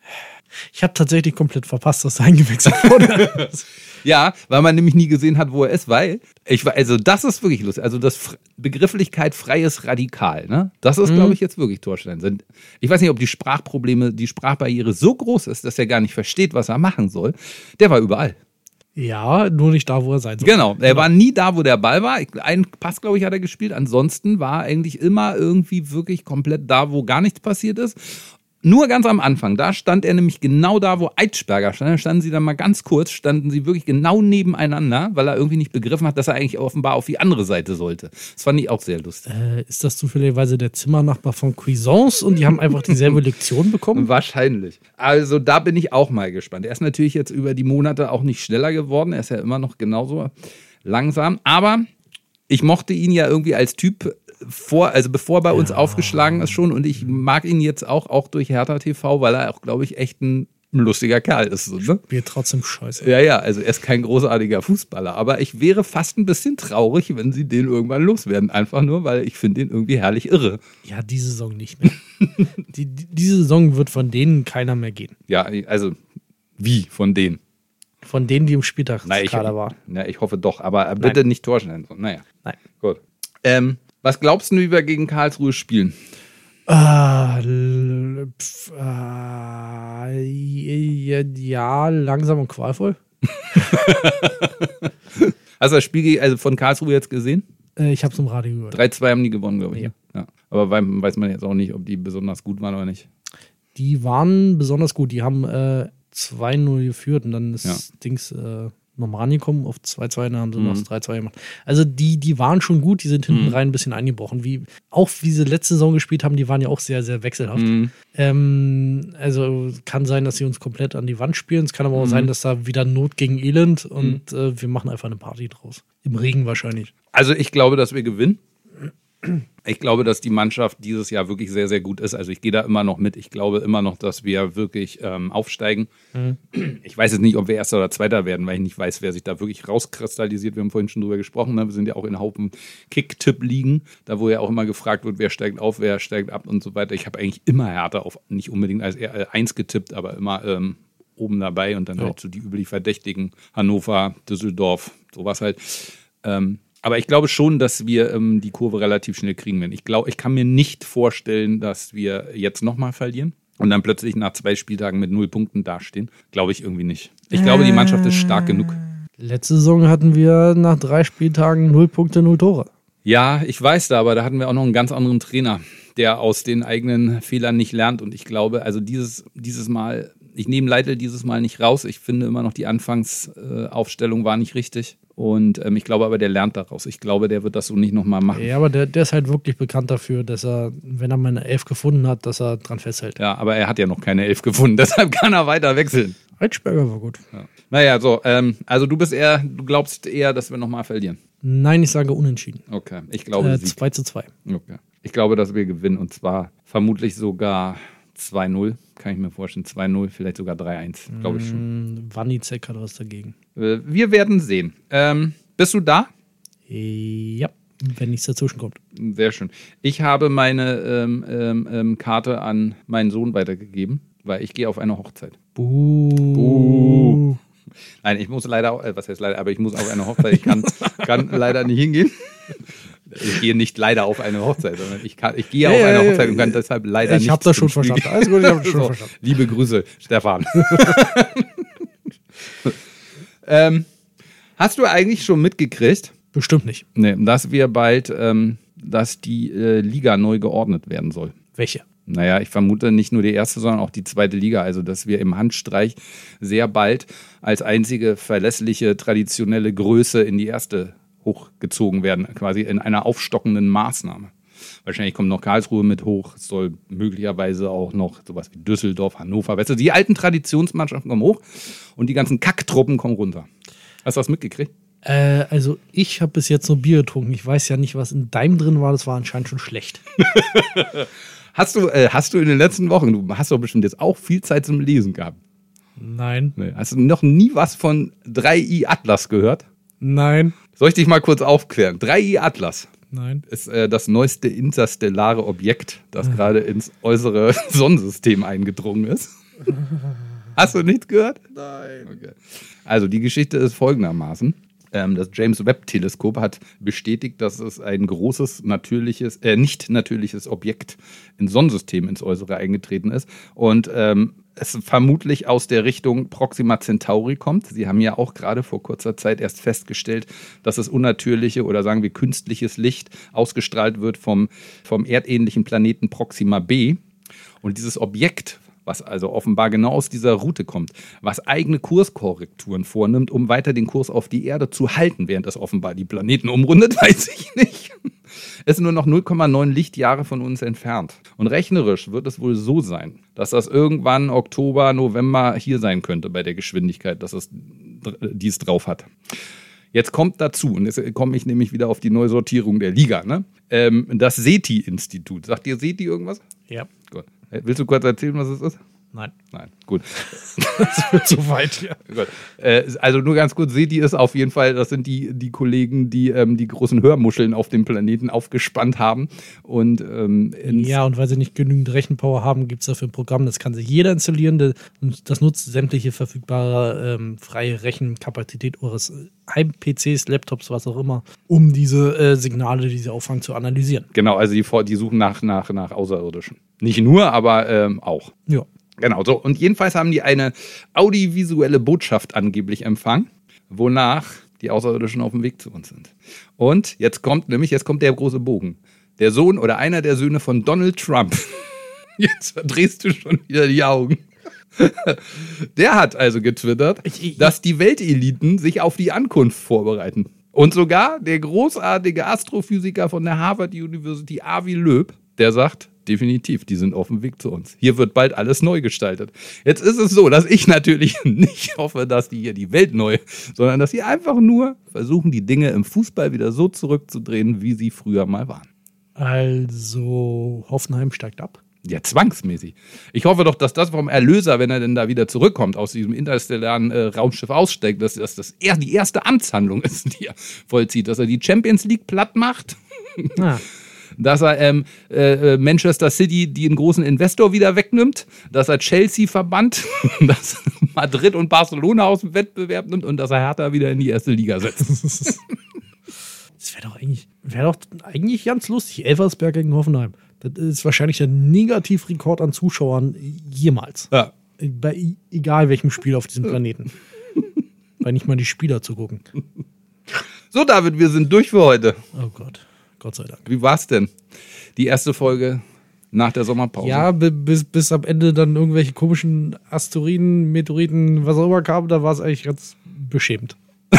Ich habe tatsächlich komplett verpasst, dass er eingewechselt wurde. Ja, weil man nämlich nie gesehen hat, wo er ist, weil, ich war, also das ist wirklich lustig, also das F- Begrifflichkeit freies Radikal, ne? Das ist, glaube ich, jetzt wirklich Torsteinsohn. Ich weiß nicht, ob die Sprachprobleme, die Sprachbarriere so groß ist, dass er gar nicht versteht, was er machen soll. Der war überall. Ja, nur nicht da, wo er sein soll. Genau, er war nie da, wo der Ball war. Einen Pass, glaube ich, hat er gespielt. Ansonsten war er eigentlich immer irgendwie wirklich komplett da, wo gar nichts passiert ist. Nur ganz am Anfang, da stand er nämlich genau da, wo Eitschberger stand. Da standen sie dann mal ganz kurz, standen sie wirklich genau nebeneinander, weil er irgendwie nicht begriffen hat, dass er eigentlich offenbar auf die andere Seite sollte. Das fand ich auch sehr lustig. Äh, ist das zufälligerweise der Zimmernachbar von Cuisance und die haben einfach dieselbe Lektion bekommen? Wahrscheinlich. Also da bin ich auch mal gespannt. Er ist natürlich jetzt über die Monate auch nicht schneller geworden. Er ist ja immer noch genauso langsam. Aber ich mochte ihn ja irgendwie als Typ vor, also bevor er bei uns aufgeschlagen ist schon. Und ich mag ihn jetzt auch, auch durch Hertha T V, weil er auch, glaube ich, echt ein lustiger Kerl ist. So, ne? Wir trotzdem scheiße. Ja, ja, also er ist kein großartiger Fußballer. Aber ich wäre fast ein bisschen traurig, wenn sie den irgendwann loswerden. Einfach nur, weil ich finde ihn irgendwie herrlich irre. Ja, diese Saison nicht mehr. die, die, diese Saison wird von denen keiner mehr gehen. Ja, also wie von denen? Von denen, die im Na, ich, Spieltagskader waren. ja, ich hoffe doch, aber bitte Nein. nicht Torsteinsohn. Naja, Nein. gut. Ähm, was glaubst du, wie wir gegen Karlsruhe spielen? Ah, l- pf, äh, ja, langsam und qualvoll. Hast du das Spiel ge- also von Karlsruhe jetzt gesehen? Äh, ich hab's im Radio gehört. drei zwei haben die gewonnen, glaube ich. Ja. ne? Ja. Aber wei- weiß man jetzt auch nicht, ob die besonders gut waren oder nicht. Die waren besonders gut. Die haben äh, zwei null geführt und dann ist Ja. Dings äh, nochmal rangekommen auf zwei zwei, dann haben sie Mhm. noch das drei zwei gemacht. Also die, die waren schon gut, die sind hinten Mhm. rein ein bisschen eingebrochen. Wie, auch wie sie letzte Saison gespielt haben, die waren ja auch sehr, sehr wechselhaft. Mhm. Ähm, also kann sein, dass sie uns komplett an die Wand spielen. Es kann aber auch Mhm. sein, dass da wieder Not gegen Elend und äh, wir machen einfach eine Party draus. Im Regen wahrscheinlich. Also ich glaube, dass wir gewinnen. Ich glaube, dass die Mannschaft dieses Jahr wirklich sehr, sehr gut ist. Also ich gehe da immer noch mit. Ich glaube immer noch, dass wir wirklich ähm, aufsteigen. Mhm. Ich weiß jetzt nicht, ob wir Erster oder Zweiter werden, weil ich nicht weiß, wer sich da wirklich rauskristallisiert. Wir haben vorhin schon drüber gesprochen. Ne? Wir sind ja auch in Haufen Kick-Tipp-Ligen, da wo ja auch immer gefragt wird, wer steigt auf, wer steigt ab und so weiter. Ich habe eigentlich immer Hertha auf, nicht unbedingt als eins getippt, aber immer ähm, oben dabei und dann Ja. halt so die üblich Verdächtigen. Hannover, Düsseldorf, sowas halt. Ähm, Aber ich glaube schon, dass wir ähm, die Kurve relativ schnell kriegen werden. Ich glaube, ich kann mir nicht vorstellen, dass wir jetzt nochmal verlieren und dann plötzlich nach zwei Spieltagen mit null Punkten dastehen. Glaube ich irgendwie nicht. Ich glaube, die Mannschaft ist stark genug. Letzte Saison hatten wir nach drei Spieltagen null Punkte, null Tore. Ja, ich weiß da, aber da hatten wir auch noch einen ganz anderen Trainer, der aus den eigenen Fehlern nicht lernt. Und ich glaube, also dieses, dieses Mal ich nehme Leitl dieses Mal nicht raus. Ich finde immer noch, die Anfangsaufstellung äh, war nicht richtig. Und ähm, ich glaube aber, der lernt daraus. Ich glaube, der wird das so nicht nochmal machen. Ja, aber der, der ist halt wirklich bekannt dafür, dass er, wenn er mal eine Elf gefunden hat, dass er dran festhält. Ja, aber er hat ja noch keine Elf gefunden, deshalb kann er weiter wechseln. Eitschberger war gut. Ja. Naja, so, ähm, also du bist eher, du glaubst eher, dass wir nochmal verlieren. Nein, ich sage unentschieden. Okay, ich glaube Äh, Sieg. zwei zu zwei. Okay. Ich glaube, dass wir gewinnen und zwar vermutlich sogar zwei null. Kann ich mir vorstellen, zwei null, vielleicht sogar drei eins, glaube ich schon. Mm, Wanizek hat was dagegen. Äh, wir werden sehen. Ähm, bist du da? Ja, wenn nichts dazwischen kommt. Sehr schön. Ich habe meine ähm, ähm, ähm, Karte an meinen Sohn weitergegeben, weil ich gehe auf eine Hochzeit. Buh. Buh. Nein, ich muss leider, auch, äh, was heißt leider, aber ich muss auf eine Hochzeit, ich kann, kann leider nicht hingehen. Ich gehe nicht leider auf eine Hochzeit, sondern ich, kann, ich gehe Ja, auf ja, eine ja, Hochzeit und kann deshalb leider nicht. Ich habe das schon zum Spiel verstanden. Alles gut, ich habe das schon So, verstanden. liebe Grüße, Stefan. ähm, hast du eigentlich schon mitgekriegt, Bestimmt nicht. nee, dass wir bald, ähm, dass die äh, Liga neu geordnet werden soll? Welche? Naja, ich vermute nicht nur die erste, sondern auch die zweite Liga. Also, dass wir im Handstreich sehr bald als einzige verlässliche, traditionelle Größe in die erste hochgezogen werden. Quasi in einer aufstockenden Maßnahme. Wahrscheinlich kommt noch Karlsruhe mit hoch. Es soll möglicherweise auch noch sowas wie Düsseldorf, Hannover. Weißt du, die alten Traditionsmannschaften kommen hoch und die ganzen Kacktruppen kommen runter. Hast du das mitgekriegt? Äh, also ich habe bis jetzt nur Bier getrunken. Ich weiß ja nicht, was in deinem drin war. Das war anscheinend schon schlecht. Hast du, äh, hast du in den letzten Wochen, du hast doch bestimmt jetzt auch viel Zeit zum Lesen gehabt. Nein. Nee. Hast du noch nie was von drei I Atlas gehört? Nein. Soll ich dich mal kurz aufklären? drei I Atlas Nein. ist äh, das neueste interstellare Objekt, das gerade ins äußere Sonnensystem eingedrungen ist. Hast du nichts gehört? Nein. Okay. Also die Geschichte ist folgendermaßen. Ähm, das James-Webb-Teleskop hat bestätigt, dass es ein großes, natürliches, äh, nicht natürliches Objekt ins Sonnensystem, ins Äußere eingetreten ist. Und ähm, es vermutlich aus der Richtung Proxima Centauri kommt. Sie haben ja auch gerade vor kurzer Zeit erst festgestellt, dass es unnatürliche oder sagen wir künstliches Licht ausgestrahlt wird vom, vom erdähnlichen Planeten Proxima b. Und dieses Objekt, was also offenbar genau aus dieser Route kommt, was eigene Kurskorrekturen vornimmt, um weiter den Kurs auf die Erde zu halten, während es offenbar die Planeten umrundet, weiß ich nicht. Es ist nur noch null Komma neun Lichtjahre von uns entfernt. Und rechnerisch wird es wohl so sein, dass das irgendwann Oktober, November hier sein könnte bei der Geschwindigkeit, dass es dies drauf hat. Jetzt kommt dazu, und jetzt komme ich nämlich wieder auf die Neusortierung der Liga, ne? ähm, das SETI-Institut. Sagt dir SETI irgendwas? Ja. Gut. Willst du kurz erzählen, was es ist? Nein. Nein, gut. Das wird zu weit, ja. Gut. Äh, also nur ganz kurz, SETI ist auf jeden Fall, das sind die, die Kollegen, die ähm, die großen Hörmuscheln auf dem Planeten aufgespannt haben. Und, ähm, ins Ja, und weil sie nicht genügend Rechenpower haben, gibt es dafür ein Programm, das kann sich jeder installieren. Das, das nutzt sämtliche verfügbare ähm, freie Rechenkapazität eures Heim-P Cs, Laptops, was auch immer, um diese äh, Signale, die sie auffangen, zu analysieren. Genau, also die, die suchen nach, nach, nach Außerirdischen. Nicht nur, aber ähm, auch. Ja. Genau, so. Und jedenfalls haben die eine audiovisuelle Botschaft angeblich empfangen, wonach die Außerirdischen auf dem Weg zu uns sind. Und jetzt kommt nämlich, jetzt kommt der große Bogen. Der Sohn oder einer der Söhne von Donald Trump. Jetzt verdrehst du schon wieder die Augen. Der hat also getwittert, Ich- ich- dass die Welteliten sich auf die Ankunft vorbereiten. Und sogar der großartige Astrophysiker von der Harvard University, Avi Loeb, der sagt, definitiv, die sind auf dem Weg zu uns. Hier wird bald alles neu gestaltet. Jetzt ist es so, dass ich natürlich nicht hoffe, dass die hier die Welt neu, sondern dass sie einfach nur versuchen, die Dinge im Fußball wieder so zurückzudrehen, wie sie früher mal waren. Also, Hoffenheim steigt ab. Ja, zwangsmäßig. Ich hoffe doch, dass das vom Erlöser, wenn er denn da wieder zurückkommt, aus diesem interstellaren äh, Raumschiff aussteigt, dass, dass das eher die erste Amtshandlung ist, die er vollzieht. Dass er die Champions League platt macht. Ah. Dass er ähm, äh, Manchester City die einen großen Investor wieder wegnimmt, dass er Chelsea verbannt, dass er Madrid und Barcelona aus dem Wettbewerb nimmt und dass er Hertha wieder in die erste Liga setzt. Das wäre doch eigentlich, wäre doch eigentlich ganz lustig. Elversberg gegen Hoffenheim. Das ist wahrscheinlich der Negativrekord an Zuschauern jemals. Ja. Bei egal welchem Spiel auf diesem Planeten. Bei nicht mal die Spieler zu gucken. So, David, wir sind durch für heute. Oh Gott. Gott sei Dank. Wie war's denn? Die erste Folge Nach der Sommerpause. Ja, bi- bis, bis am Ende dann irgendwelche komischen Asteroiden, Meteoriten, was auch immer kam, da war es eigentlich ganz beschämend.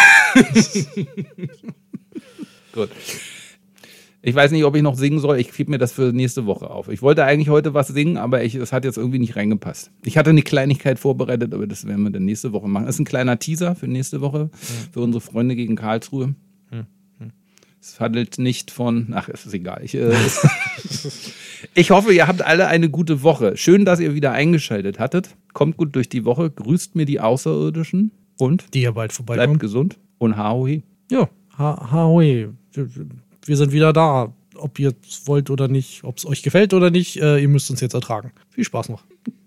Gut. Ich weiß nicht, ob ich noch singen soll. Ich gebe mir das für nächste Woche auf. Ich wollte eigentlich heute was singen, aber ich, es hat jetzt irgendwie nicht reingepasst. Ich hatte eine Kleinigkeit vorbereitet, aber das werden wir dann nächste Woche machen. Das ist ein kleiner Teaser für nächste Woche, mhm. für unsere Freunde gegen Karlsruhe. Mhm. Es handelt nicht von, ach, es ist egal. Ich, äh, es, ich hoffe, ihr habt alle eine gute Woche. Schön, dass ihr wieder eingeschaltet hattet. Kommt gut durch die Woche. Grüßt mir die Außerirdischen und die ja bald vorbeikommen. Bleibt gesund und Haoi. Ja, ha Haoi. Wir sind wieder da. Ob ihr es wollt oder nicht, ob es euch gefällt oder nicht, äh, ihr müsst uns jetzt ertragen. Viel Spaß noch.